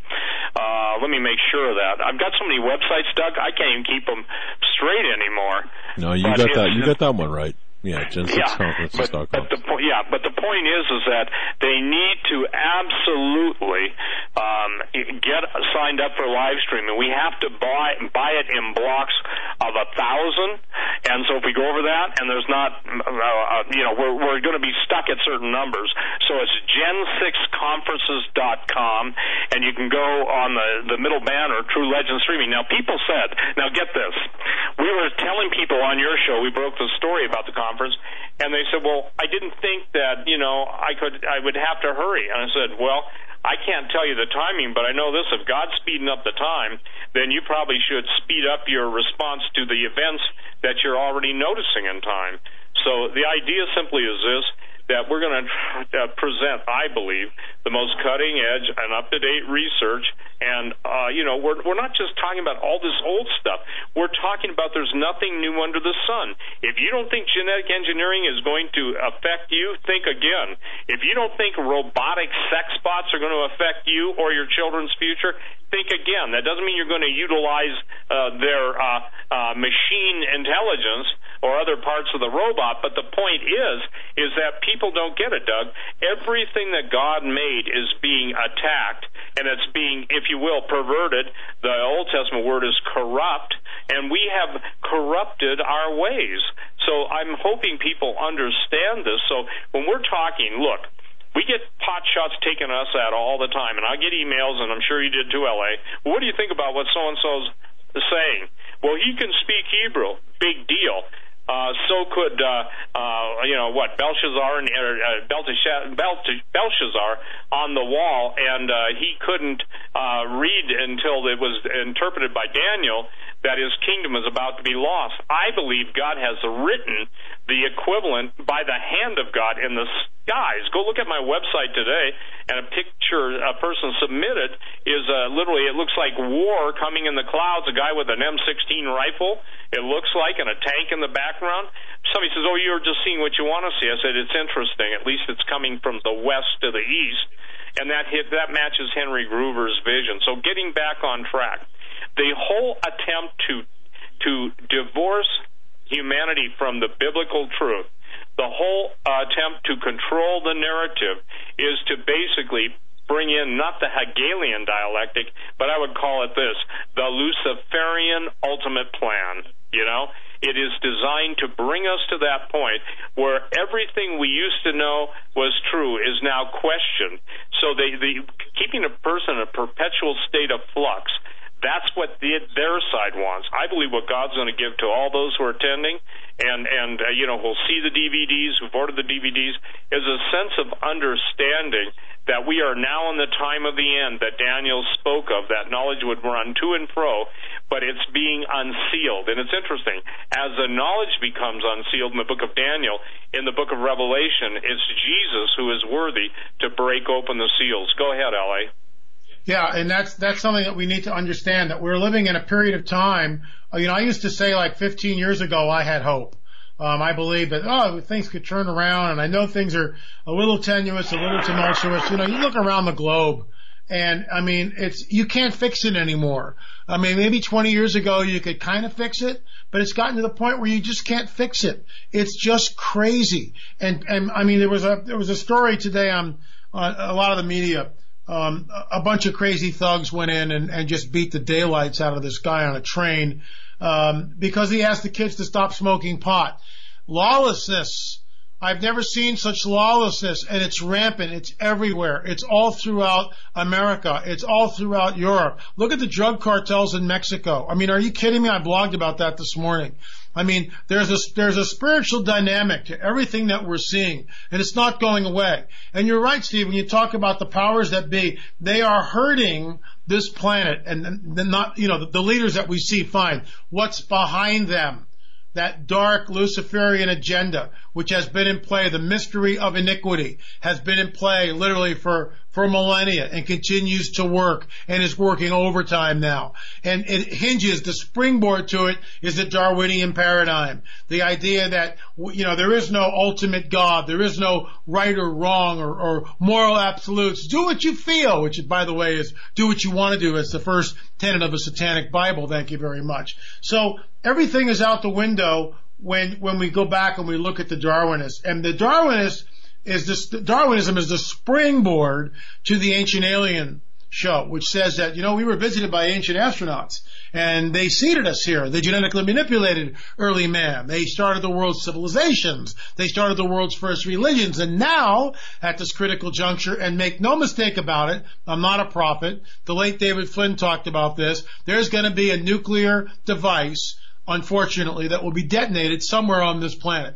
Uh, let me make sure of that. I've got so many websites, Doug, I can't even keep them straight anymore. No, you but got that. You got that one right. Yeah, Gen six conferences dot com. But, but the po- yeah, but the point is, is that they need to absolutely um, get signed up for live streaming. We have to buy buy it in blocks of a thousand, and so if we go over that, and there's not, uh, uh, you know, we're we're going to be stuck at certain numbers. So it's gen six conferences dot com, and you can go on the the middle banner, True Legend Streaming. Now, people said, now get this, we were telling people on your show, we broke the story about the conference. Conference, and they said, well, I didn't think that, you know, I could, I would have to hurry. And I said, well, I can't tell you the timing, but I know this, if God's speeding up the time, then you probably should speed up your response to the events that you're already noticing in time. So the idea simply is this, that we're going to uh, present, I believe, the most cutting-edge and up-to-date research. And, uh, you know, we're, we're not just talking about all this old stuff. We're talking about there's nothing new under the sun. If you don't think genetic engineering is going to affect you, think again. If you don't think robotic sex bots are going to affect you or your children's future, think again. That doesn't mean you're going to utilize uh, their uh, uh, machine intelligence or other parts of the robot, but the point is, is that people don't get it, Doug. Everything that God made is being attacked, and it's being, if you will, perverted. The Old Testament word is corrupt, and we have corrupted our ways. So I'm hoping people understand this. So when we're talking, look, we get pot shots taken us at all the time, and I get emails, and I'm sure you did too, L A. Well, what do you think about what so-and-so's saying? Well, he can speak Hebrew. Big deal. Uh, so could, uh, uh, you know, what, Belshazzar and uh, Belteshazzar, Belshazzar on the wall, and uh, he couldn't uh, read until it was interpreted by Daniel that his kingdom is about to be lost. I believe God has written the equivalent by the hand of God in the skies. Go look at my website today, and a picture a person submitted is uh, literally, it looks like war coming in the clouds, a guy with an M sixteen rifle, it looks like, and a tank in the background. Somebody says, oh, you're just seeing what you want to see. I said, it's interesting. At least it's coming from the west to the east, and that hit, that matches Henry Gruver's vision. So getting back on track, the whole attempt to to divorce humanity from the biblical truth, the whole uh, attempt to control the narrative is to basically bring in not the Hegelian dialectic, but I would call it this, the Luciferian ultimate plan, you know? It is designed to bring us to that point where everything we used to know was true is now questioned. So they, the, keeping a person in a perpetual state of flux, that's what the, their side wants. I believe what God's going to give to all those who are attending and, and uh, you know, who'll see the D V Ds, who've ordered the D V Ds, is a sense of understanding that we are now in the time of the end that Daniel spoke of, that knowledge would run to and fro, but it's being unsealed. And it's interesting, as the knowledge becomes unsealed in the book of Daniel, in the book of Revelation, it's Jesus who is worthy to break open the seals. Go ahead, L A. Yeah, and that's that's something that we need to understand, that we're living in a period of time. You know, I used to say like fifteen years ago I had hope. Um, I believe that, oh, things could turn around, and I know things are a little tenuous, a little tumultuous. You know, you look around the globe, and, I mean, it's, you can't fix it anymore. I mean, maybe twenty years ago you could kind of fix it, but it's gotten to the point where you just can't fix it. It's just crazy. And, and I mean, there was a, there was a story today on, on a lot of the media. Um, a bunch of crazy thugs went in and, and just beat the daylights out of this guy on a train, um, because he asked the kids to stop smoking pot. Lawlessness. I've never seen such lawlessness, and it's rampant. It's everywhere. It's all throughout America. It's all throughout Europe. Look at the drug cartels in Mexico. I mean, are you kidding me? I blogged about that this morning. I mean, there's a, there's a spiritual dynamic to everything that we're seeing, and it's not going away. And you're right, Steve, when you talk about the powers that be, they are hurting this planet, and, and not, you know, the, the leaders that we see, fine. What's behind them? That dark Luciferian agenda, which has been in play, the mystery of iniquity, has been in play literally for, for millennia and continues to work and is working overtime now. And it hinges, the springboard to it is the Darwinian paradigm. The idea that, you know, there is no ultimate God, there is no right or wrong or, or moral absolutes. Do what you feel, which, by the way, is do what you want to do. It's the first tenet of a satanic Bible. Thank you very much. So, everything is out the window when when we go back and we look at the Darwinists. And the Darwinist is this, Darwinism is the springboard to the Ancient Alien show, which says that, you know, we were visited by ancient astronauts and they seeded us here. They genetically manipulated early man. They started the world's civilizations. They started the world's first religions. And now, at this critical juncture, and make no mistake about it, I'm not a prophet. The late David Flynn talked about this. There's going to be a nuclear device, unfortunately, that will be detonated somewhere on this planet.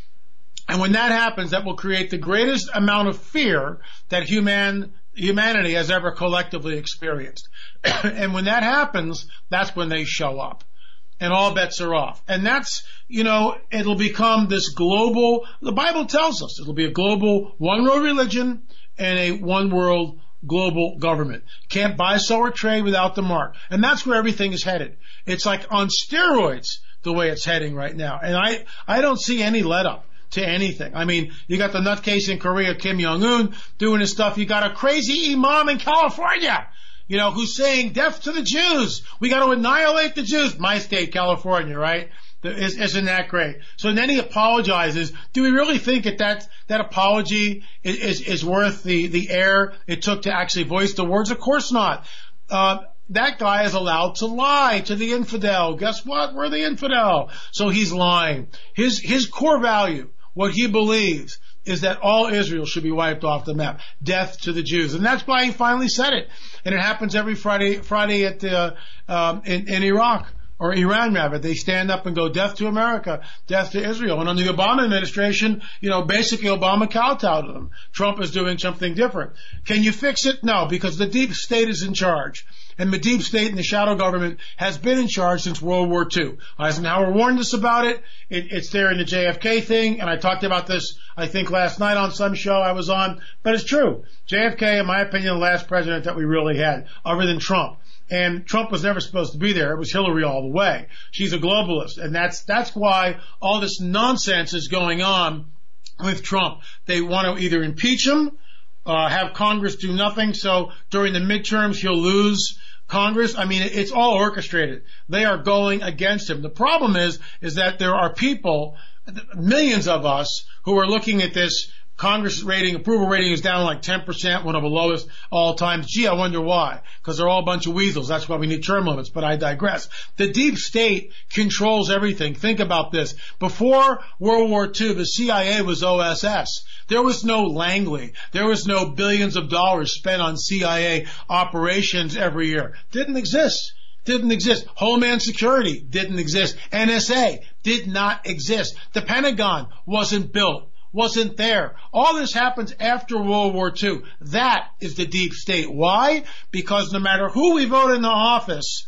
And when that happens, that will create the greatest amount of fear that human humanity has ever collectively experienced. And when that happens, that's when they show up. And all bets are off. And that's, you know, it'll become this global, the Bible tells us, it'll be a global one-world religion and a one-world global government. Can't buy, sell, or trade without the mark. And that's where everything is headed. It's like on steroids the way it's heading right now. And I, I don't see any let up to anything. I mean, you got the nutcase in Korea, Kim Jong-un, doing his stuff. You got a crazy imam in California, you know, who's saying death to the Jews. We got to annihilate the Jews. My state, California, right? Isn't that great? So then he apologizes. Do we really think that that, that apology is, is, is worth the, the air it took to actually voice the words? Of course not. Uh, that guy is allowed to lie to the infidel. Guess what? We're the infidel. So he's lying. His, his core value, what he believes, is that all Israel should be wiped off the map. Death to the Jews. And that's why he finally said it. And it happens every Friday, Friday at the, um, in, in Iraq. Or Iran, rather. They stand up and go, death to America, death to Israel. And under the Obama administration, you know, basically Obama kowtowed to them. Trump is doing something different. Can you fix it? No, because the deep state is in charge. And the deep state and the shadow government has been in charge since World War Two. Eisenhower warned us about it. it. It's there in the J F K thing, and I talked about this, I think, last night on some show I was on. But it's true. J F K, in my opinion, the last president that we really had, other than Trump. And Trump was never supposed to be there. It was Hillary all the way. She's a globalist. And that's, that's why all this nonsense is going on with Trump. They want to either impeach him, uh, have Congress do nothing. So during the midterms, he'll lose Congress. I mean, it's all orchestrated. They are going against him. The problem is, is that there are people, millions of us, who are looking at this. Congress rating, approval rating is down like ten percent, one of the lowest all times. Gee, I wonder why. Because they're all a bunch of weasels. That's why we need term limits, but I digress. The deep state controls everything. Think about this. Before World War Two, the C I A was O S S. There was no Langley. There was no billions of dollars spent on C I A operations every year. Didn't exist. Didn't exist. Homeland Security didn't exist. N S A did not exist. The Pentagon wasn't built. Wasn't there. All this happens after World War Two. That is the deep state. Why? Because no matter who we vote into office,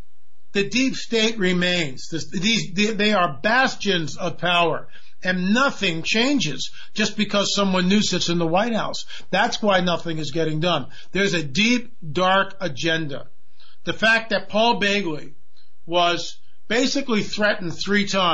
the deep state remains. This, these, they are bastions of power. And nothing changes just because someone new sits in the White House. That's why nothing is getting done. There's a deep, dark agenda. The fact that Paul Begley was basically threatened three times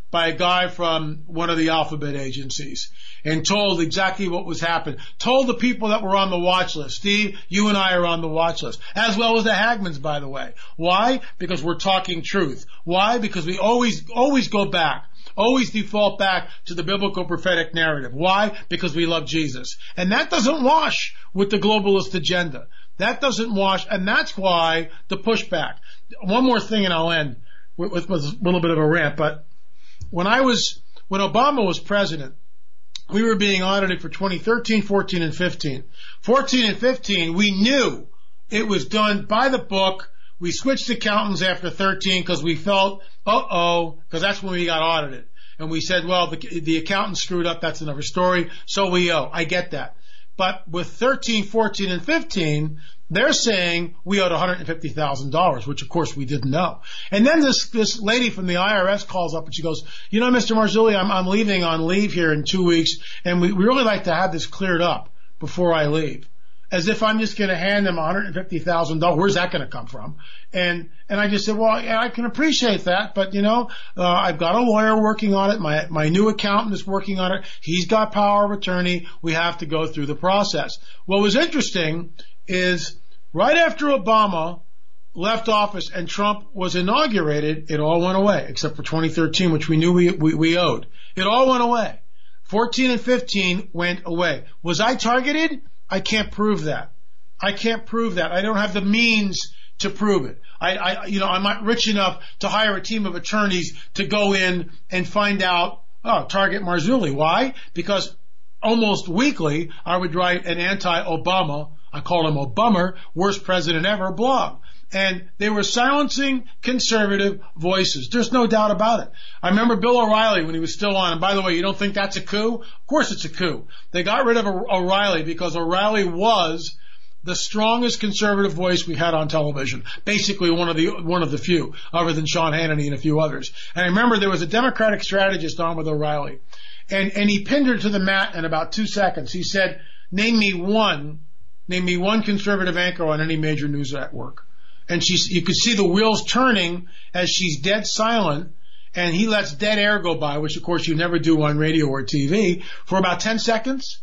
by a guy from one of the alphabet agencies and told exactly what was happening. Told the people that were on the watch list. Steve, you and I are on the watch list, as well as the Hagmans, by the way. Why? Because we're talking truth. Why? Because we always, always go back. Always default back to the biblical prophetic narrative. Why? Because we love Jesus. And that doesn't wash with the globalist agenda. That doesn't wash, and that's why the pushback. One more thing and I'll end with, with, with a little bit of a rant, but when I was, when Obama was president, we were being audited for twenty thirteen, fourteen, and fifteen. fourteen and fifteen, we knew it was done by the book. We switched accountants after thirteen because we felt, uh-oh, because that's when we got audited. And we said, well, the, the accountant screwed up. That's another story. So we owe. I get that. But with thirteen, fourteen, and fifteen, they're saying we owed one hundred fifty thousand dollars, which of course we didn't know. And then this, this lady from the I R S calls up and she goes, you know, Mister Marzulli, I'm, I'm leaving on leave here in two weeks and we, we really like to have this cleared up before I leave. As if I'm just going to hand them one hundred fifty thousand dollars. Where's that going to come from? And, and I just said, well, yeah, I can appreciate that, but you know, uh, I've got a lawyer working on it. My, my new accountant is working on it. He's got power of attorney. We have to go through the process. What was interesting is right after Obama left office and Trump was inaugurated, it all went away, except for twenty thirteen, which we knew we, we, we owed. It all went away. fourteen and fifteen went away. Was I targeted? I can't prove that. I can't prove that. I don't have the means to prove it. I, I, you know, I'm not rich enough to hire a team of attorneys to go in and find out, oh, target Marzulli. Why? Because almost weekly I would write an anti-Obama, I call him Obama, worst president ever blog. And they were silencing conservative voices. There's no doubt about it. I remember Bill O'Reilly when he was still on. And by the way, you don't think that's a coup? Of course it's a coup. They got rid of O'Reilly because O'Reilly was the strongest conservative voice we had on television. Basically one of the, one of the few, other than Sean Hannity and a few others. And I remember there was a Democratic strategist on with O'Reilly. And, and he pinned her to the mat in about two seconds. He said, name me one, name me one conservative anchor on any major news network. And she's, you could see the wheels turning as she's dead silent, and he lets dead air go by, which of course you never do on radio or T V, for about ten seconds,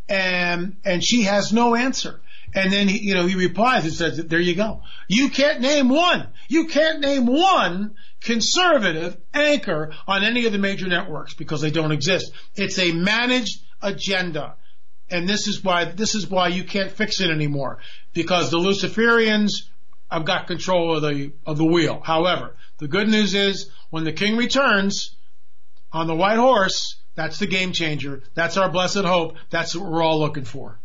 and, and she has no answer. And then he, you know, he replies and says, there you go. You can't name one. You can't name one conservative anchor on any of the major networks because they don't exist. It's a managed agenda. And this is why, this is why you can't fix it anymore, because the Luciferians have got control of the, of the wheel. However, the good news is when the king returns on the white horse, that's the game changer. That's our blessed hope. That's what we're all looking for.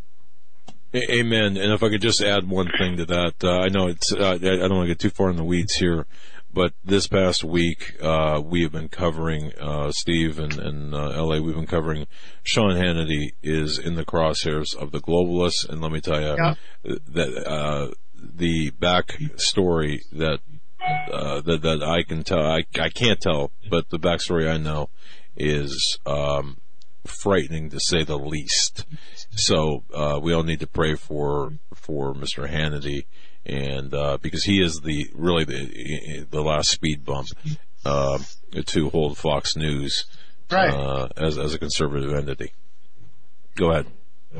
Amen. And if I could just add one thing to that, uh, I know it's, uh, I don't want to get too far in the weeds here, but this past week, uh, we have been covering, uh, Steve and, and, uh, L A, we've been covering Sean Hannity is in the crosshairs of the globalists. And let me tell you yeah. that, uh, the back story that, uh, that, that I can tell, I, I can't tell, but the backstory I know is, um, frightening to say the least. So, uh, we all need to pray for, for Mister Hannity and, uh, because he is the, really the, the last speed bump, uh, to hold Fox News, right. uh, as, as a conservative entity. Go ahead.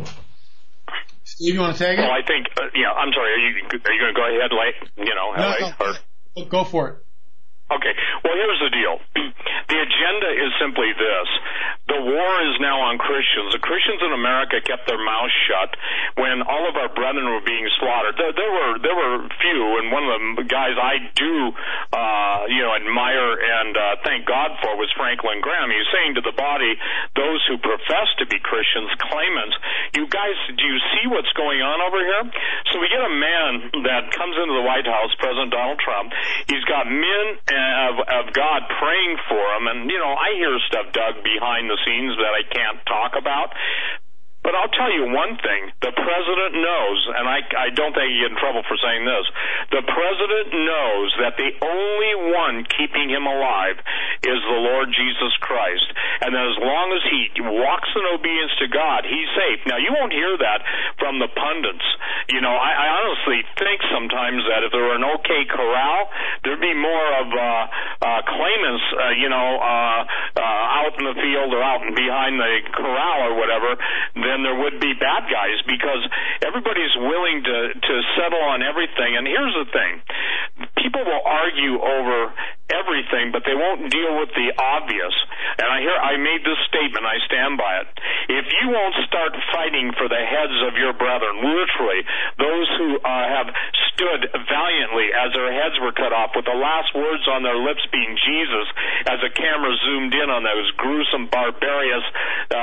Steve, you want to take it? Well, I think, uh, yeah, I'm sorry, are you, are you going to go ahead, like, you know, no, L A, no, or? Go for it. Okay. Well, here's the deal. The agenda is simply this. The war is now on Christians. The Christians in America kept their mouths shut when all of our brethren were being slaughtered. There, there were there were few, and one of the guys I do, uh, you know, admire and uh, thank God for was Franklin Graham. He's saying to the body, those who profess to be Christians, claimants, you guys, do you see what's going on over here? So we get a man that comes into the White House, President Donald Trump. He's got men of, of God praying for him, and you know, I hear stuff, Doug, behind the scenes that I can't talk about. But I'll tell you one thing, the president knows, and I, I don't think you get in trouble for saying this, the president knows that the only one keeping him alive is the Lord Jesus Christ. And that as long as he walks in obedience to God, he's safe. Now, you won't hear that from the pundits. You know, I, I honestly think sometimes that if there were an OK Corral, there'd be more of uh, uh, claimants, uh, you know, uh, uh, out in the field or out behind the corral or whatever, then there would be bad guys, because everybody's willing to, to settle on everything. And here's the thing. People will argue over everything, but they won't deal with the obvious. And I hear I made this statement, I stand by it. If you won't start fighting for the heads of your brethren, literally, those who uh, have stood valiantly as their heads were cut off, with the last words on their lips being Jesus, as the camera zoomed in on those gruesome, barbarous, uh,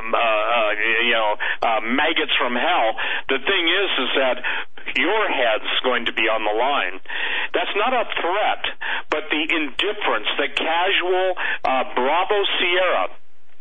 uh, you know, uh, maggots from hell, the thing is, is that your head's going to be on the line. That's not a threat, but the indifference, the casual uh, Bravo Sierra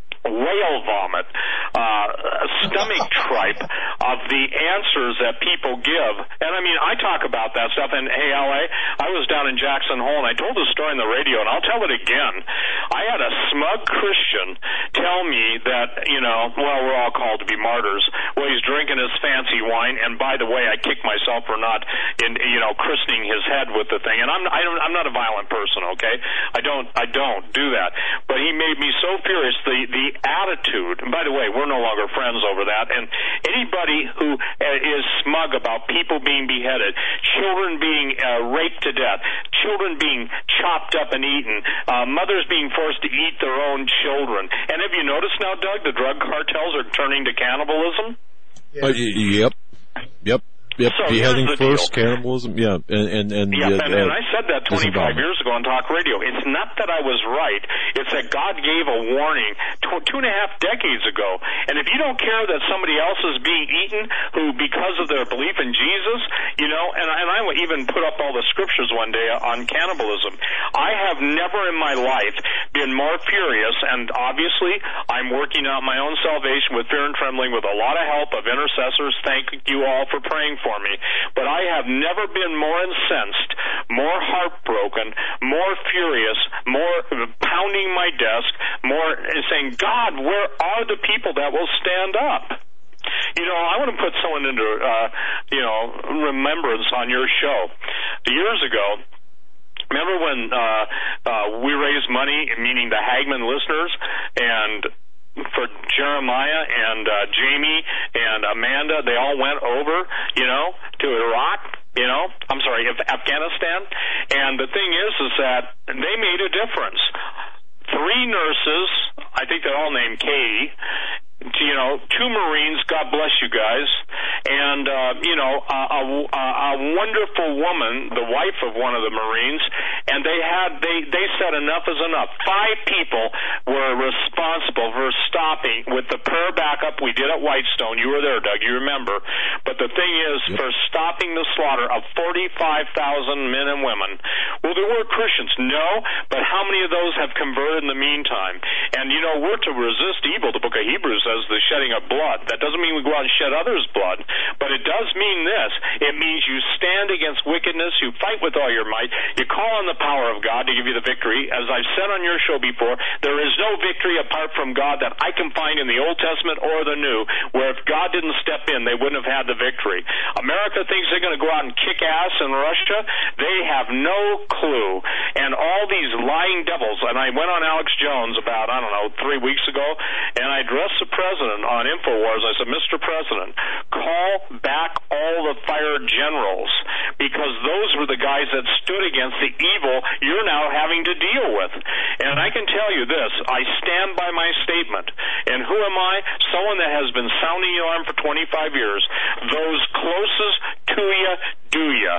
whale vomit, uh, stomach tripe of the answers that people give. And I mean, I talk about that stuff, and hey, L A, I was down in Jackson Hole, and I told the story on the radio, and I'll tell it again. I had a smug Christian tell me that, you know, well, we're all called to be martyrs. Well, he's drinking his fancy wine, and by the way, I kick myself for not, in, you know, christening his head with the thing. And I'm, I don't, I'm not a violent person, okay? I don't, I don't do that. But he made me so furious. The, the attitude, and by the way, we're no longer friends over that, and anybody who uh, is smug about people being beheaded, children being uh, raped to death, children being chopped up and eaten, uh, mothers being forced to eat their own children. And have you noticed now, Doug, the drug cartels are turning to cannibalism? Yeah. Uh, yep. Yep. Yep, so beheading first, deal. cannibalism, yeah, and and and, yeah, uh, and, and I said that twenty-five years ago on talk radio. It's not that I was right; it's that God gave a warning two, two and a half decades ago. And if you don't care that somebody else is being eaten, who because of their belief in Jesus, you know, and and I even put up all the scriptures one day on cannibalism. I have never in my life been more furious, and obviously I'm working out my own salvation with fear and trembling, with a lot of help of intercessors. Thank you all for praying for for me, but I have never been more incensed, more heartbroken, more furious, more pounding my desk, more saying, God, where are the people that will stand up? You know, I want to put someone into, uh, you know, remembrance on your show. Years ago, remember when uh, uh, we raised money, meaning the Hagman listeners, and for Jeremiah and uh, Jamie and Amanda, they all went over, you know, to Iraq, you know, I'm sorry, Afghanistan. And the thing is, is that they made a difference. Three nurses, I think they're all named Katie, you know, two Marines, God bless you guys, and, uh, you know, a, a, a wonderful woman, the wife of one of the Marines, and they had, they, they said enough is enough. Five people were responsible for stopping with the prayer backup we did at Whitestone. You were there, Doug, you remember. But the thing is, yep. for stopping the slaughter of forty-five thousand men and women. Well, there were Christians, no, but how many of those have converted in the meantime? And, you know, we're to resist evil, the book of Hebrews says, the shedding of blood. That doesn't mean we go out and shed others' blood, but it does mean this. It means you stand against wickedness, you fight with all your might, you call on the power of God to give you the victory. As I've said on your show before, there is no victory apart from God that I can find in the Old Testament or the New, where if God didn't step in, they wouldn't have had the victory. America thinks they're going to go out and kick ass in Russia. They have no clue. And all these lying devils, and I went on Alex Jones about, I don't know, three weeks ago, and I addressed the president on InfoWars. I said, Mister President, call back all the fired generals, because those were the guys that stood against the evil you're now having to deal with. And I can tell you this, I stand by my statement. And who am I? Someone that has been sounding the alarm for twenty-five years. Those closest to you do you.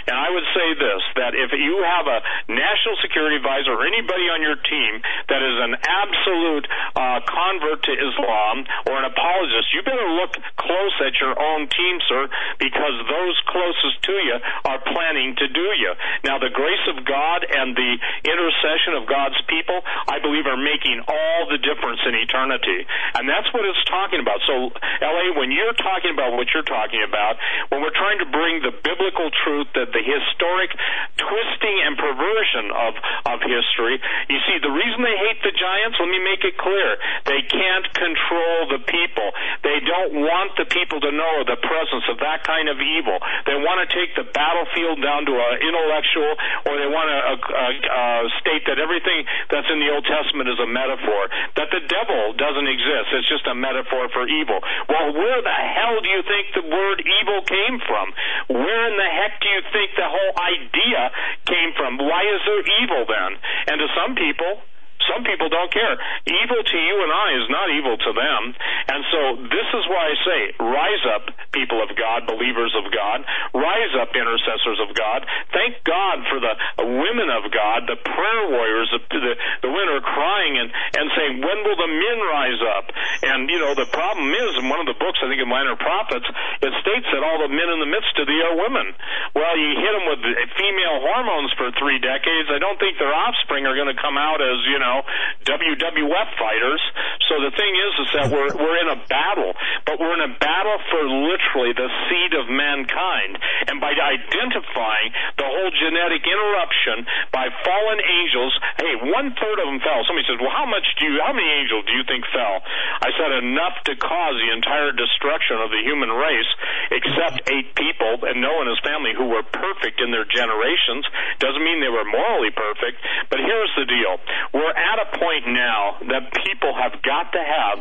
And I would say this, that if you have a national security advisor or anybody on your team that is an absolute uh, convert to Islam or an apologist, you better look close at your own team, sir, because those closest to you are planning to do you. Now, the grace of God and the intercession of God's people, I believe, are making all the difference in eternity. And that's what it's talking about. So, L A, when you're talking about what you're talking about, when we're trying to bring the biblical truth, that the historic twisting and perversion of, of history, you see, the reason they hate the giants, let me make it clear, they can't control the people. They don't want the people to know the presence of that kind of evil. They want to take the battlefield down to an intellectual, or they want to uh, uh, state that everything that's in the Old Testament is a metaphor, that the devil doesn't exist. It's just a metaphor for evil. Well, where the hell do you think the word evil came from? Where in the heck do you think the whole idea came from? Why is there evil then? And to some people, some people don't care. Evil to you and I is not evil to them. And so this is why I say, rise up, people of God, believers of God. Rise up, intercessors of God. Thank God for the women of God, the prayer warriors, the, the, the women are crying and, and saying, when will the men rise up? And, you know, the problem is, in one of the books, I think in Minor Prophets, it states that all the men in the midst of thee are women. Well, you hit them with female hormones for three decades. I don't think their offspring are going to come out as, you know, W W F fighters. So the thing is, is that we're we're in a battle, but we're in a battle for literally the seed of mankind. And by identifying the whole genetic interruption by fallen angels, hey, one third of them fell. Somebody says, well, how much do you, how many angels do you think fell? I said enough to cause the entire destruction of the human race, except eight people and Noah and his family who were perfect in their generations. Doesn't mean they were morally perfect, but here's the deal. We're at a point now that people have got to have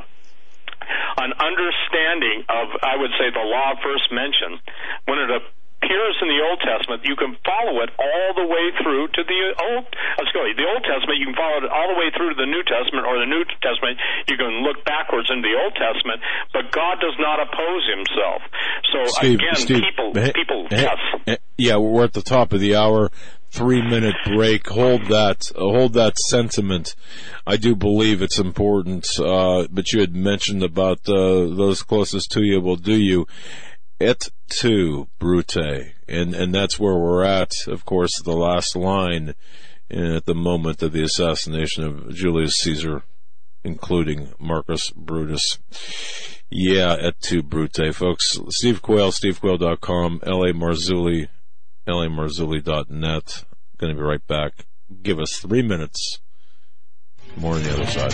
an understanding of, I would say, the law of first mention. When it appears in the Old Testament, you can follow it all the way through to the Old, let's go, the Old Testament, you can follow it all the way through to the New Testament, or the New Testament, you can look backwards into the Old Testament, but God does not oppose himself. So Steve, again, Steve, people, hey, people, hey, yes. Hey, yeah, we're at the top of the hour. Three minute break. Hold that. Uh, hold that sentiment. I do believe it's important. Uh, but you had mentioned about uh, those closest to you will do you. Et tu, Brute, and and that's where we're at. Of course, the last line at the moment of the assassination of Julius Caesar, including Marcus Brutus. Yeah, et tu, Brute, folks. Steve Quayle, steve quayle dot com, L A Marzulli. L A Marzulli dot net. Going to be right back. Give us three minutes. More on the other side.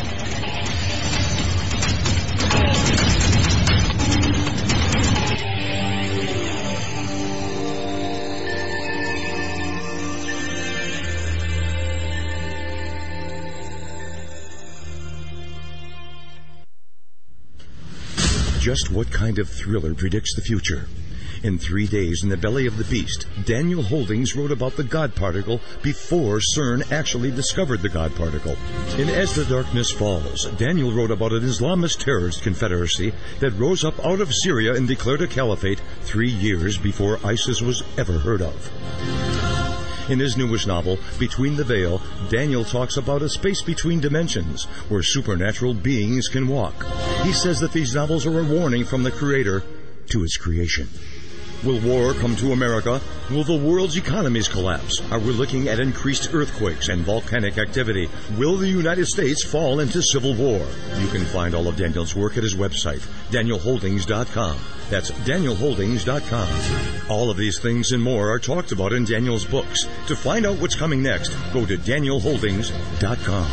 Just what kind of thriller predicts the future? In Three Days in the Belly of the Beast, Daniel Holdings wrote about the God particle before CERN actually discovered the God particle. In As the Darkness Falls, Daniel wrote about an Islamist terrorist confederacy that rose up out of Syria and declared a caliphate three years before ISIS was ever heard of. In his newest novel, Between the Veil, Daniel talks about a space between dimensions where supernatural beings can walk. He says that these novels are a warning from the Creator to His creation. Will war come to America? Will the world's economies collapse? Are we looking at increased earthquakes and volcanic activity? Will the United States fall into civil war? You can find all of Daniel's work at his website, daniel holdings dot com. That's daniel holdings dot com. All of these things and more are talked about in Daniel's books. To find out what's coming next, go to daniel holdings dot com.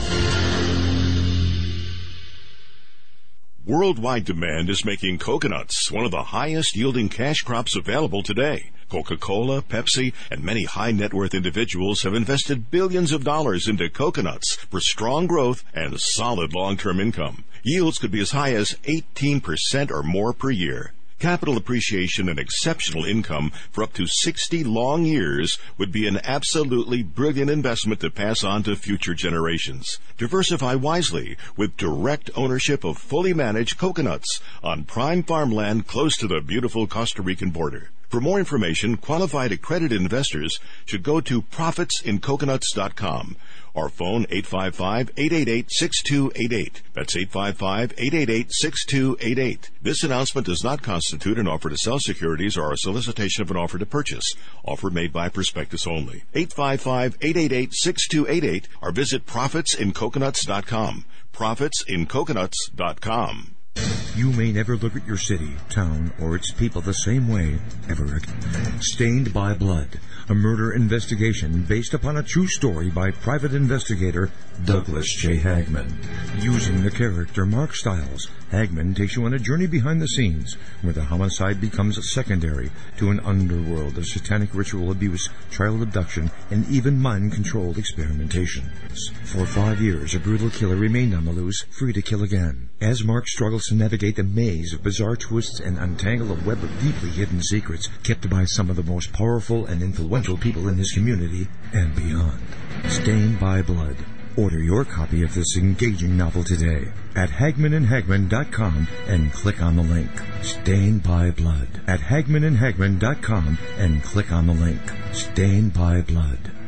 Worldwide demand is making coconuts one of the highest yielding cash crops available today. Coca-Cola, Pepsi, and many high-net-worth individuals have invested billions of dollars into coconuts for strong growth and solid long-term income. Yields could be as high as eighteen percent or more per year. Capital appreciation and exceptional income for up to sixty long years would be an absolutely brilliant investment to pass on to future generations. Diversify wisely with direct ownership of fully managed coconuts on prime farmland close to the beautiful Costa Rican border. For more information, qualified accredited investors should go to profits in coconuts dot com or phone eight five five, eight eight eight, six two eight eight. That's eight five five, eight eight eight, six two eight eight. This announcement does not constitute an offer to sell securities or a solicitation of an offer to purchase. Offer made by prospectus only. eight five five, eight eight eight, six two eight eight or visit profits in coconuts dot com. profits in coconuts dot com. You may never look at your city, town, or its people the same way ever again. Stained by Blood, a murder investigation based upon a true story by private investigator Douglas J. Hagman. Using the character Mark Stiles, Hagman takes you on a journey behind the scenes where the homicide becomes secondary to an underworld of satanic ritual abuse, child abduction, and even mind-controlled experimentation. For five years, a brutal killer remained on the loose, free to kill again. As Mark struggles to navigate the maze of bizarre twists and untangle a web of deeply hidden secrets kept by some of the most powerful and influential people in his community and beyond. Stained by Blood. Order your copy of this engaging novel today at hagman and hagman dot com and click on the link. Stained by Blood at hagman and hagman dot com and click on the link. Stained by Blood.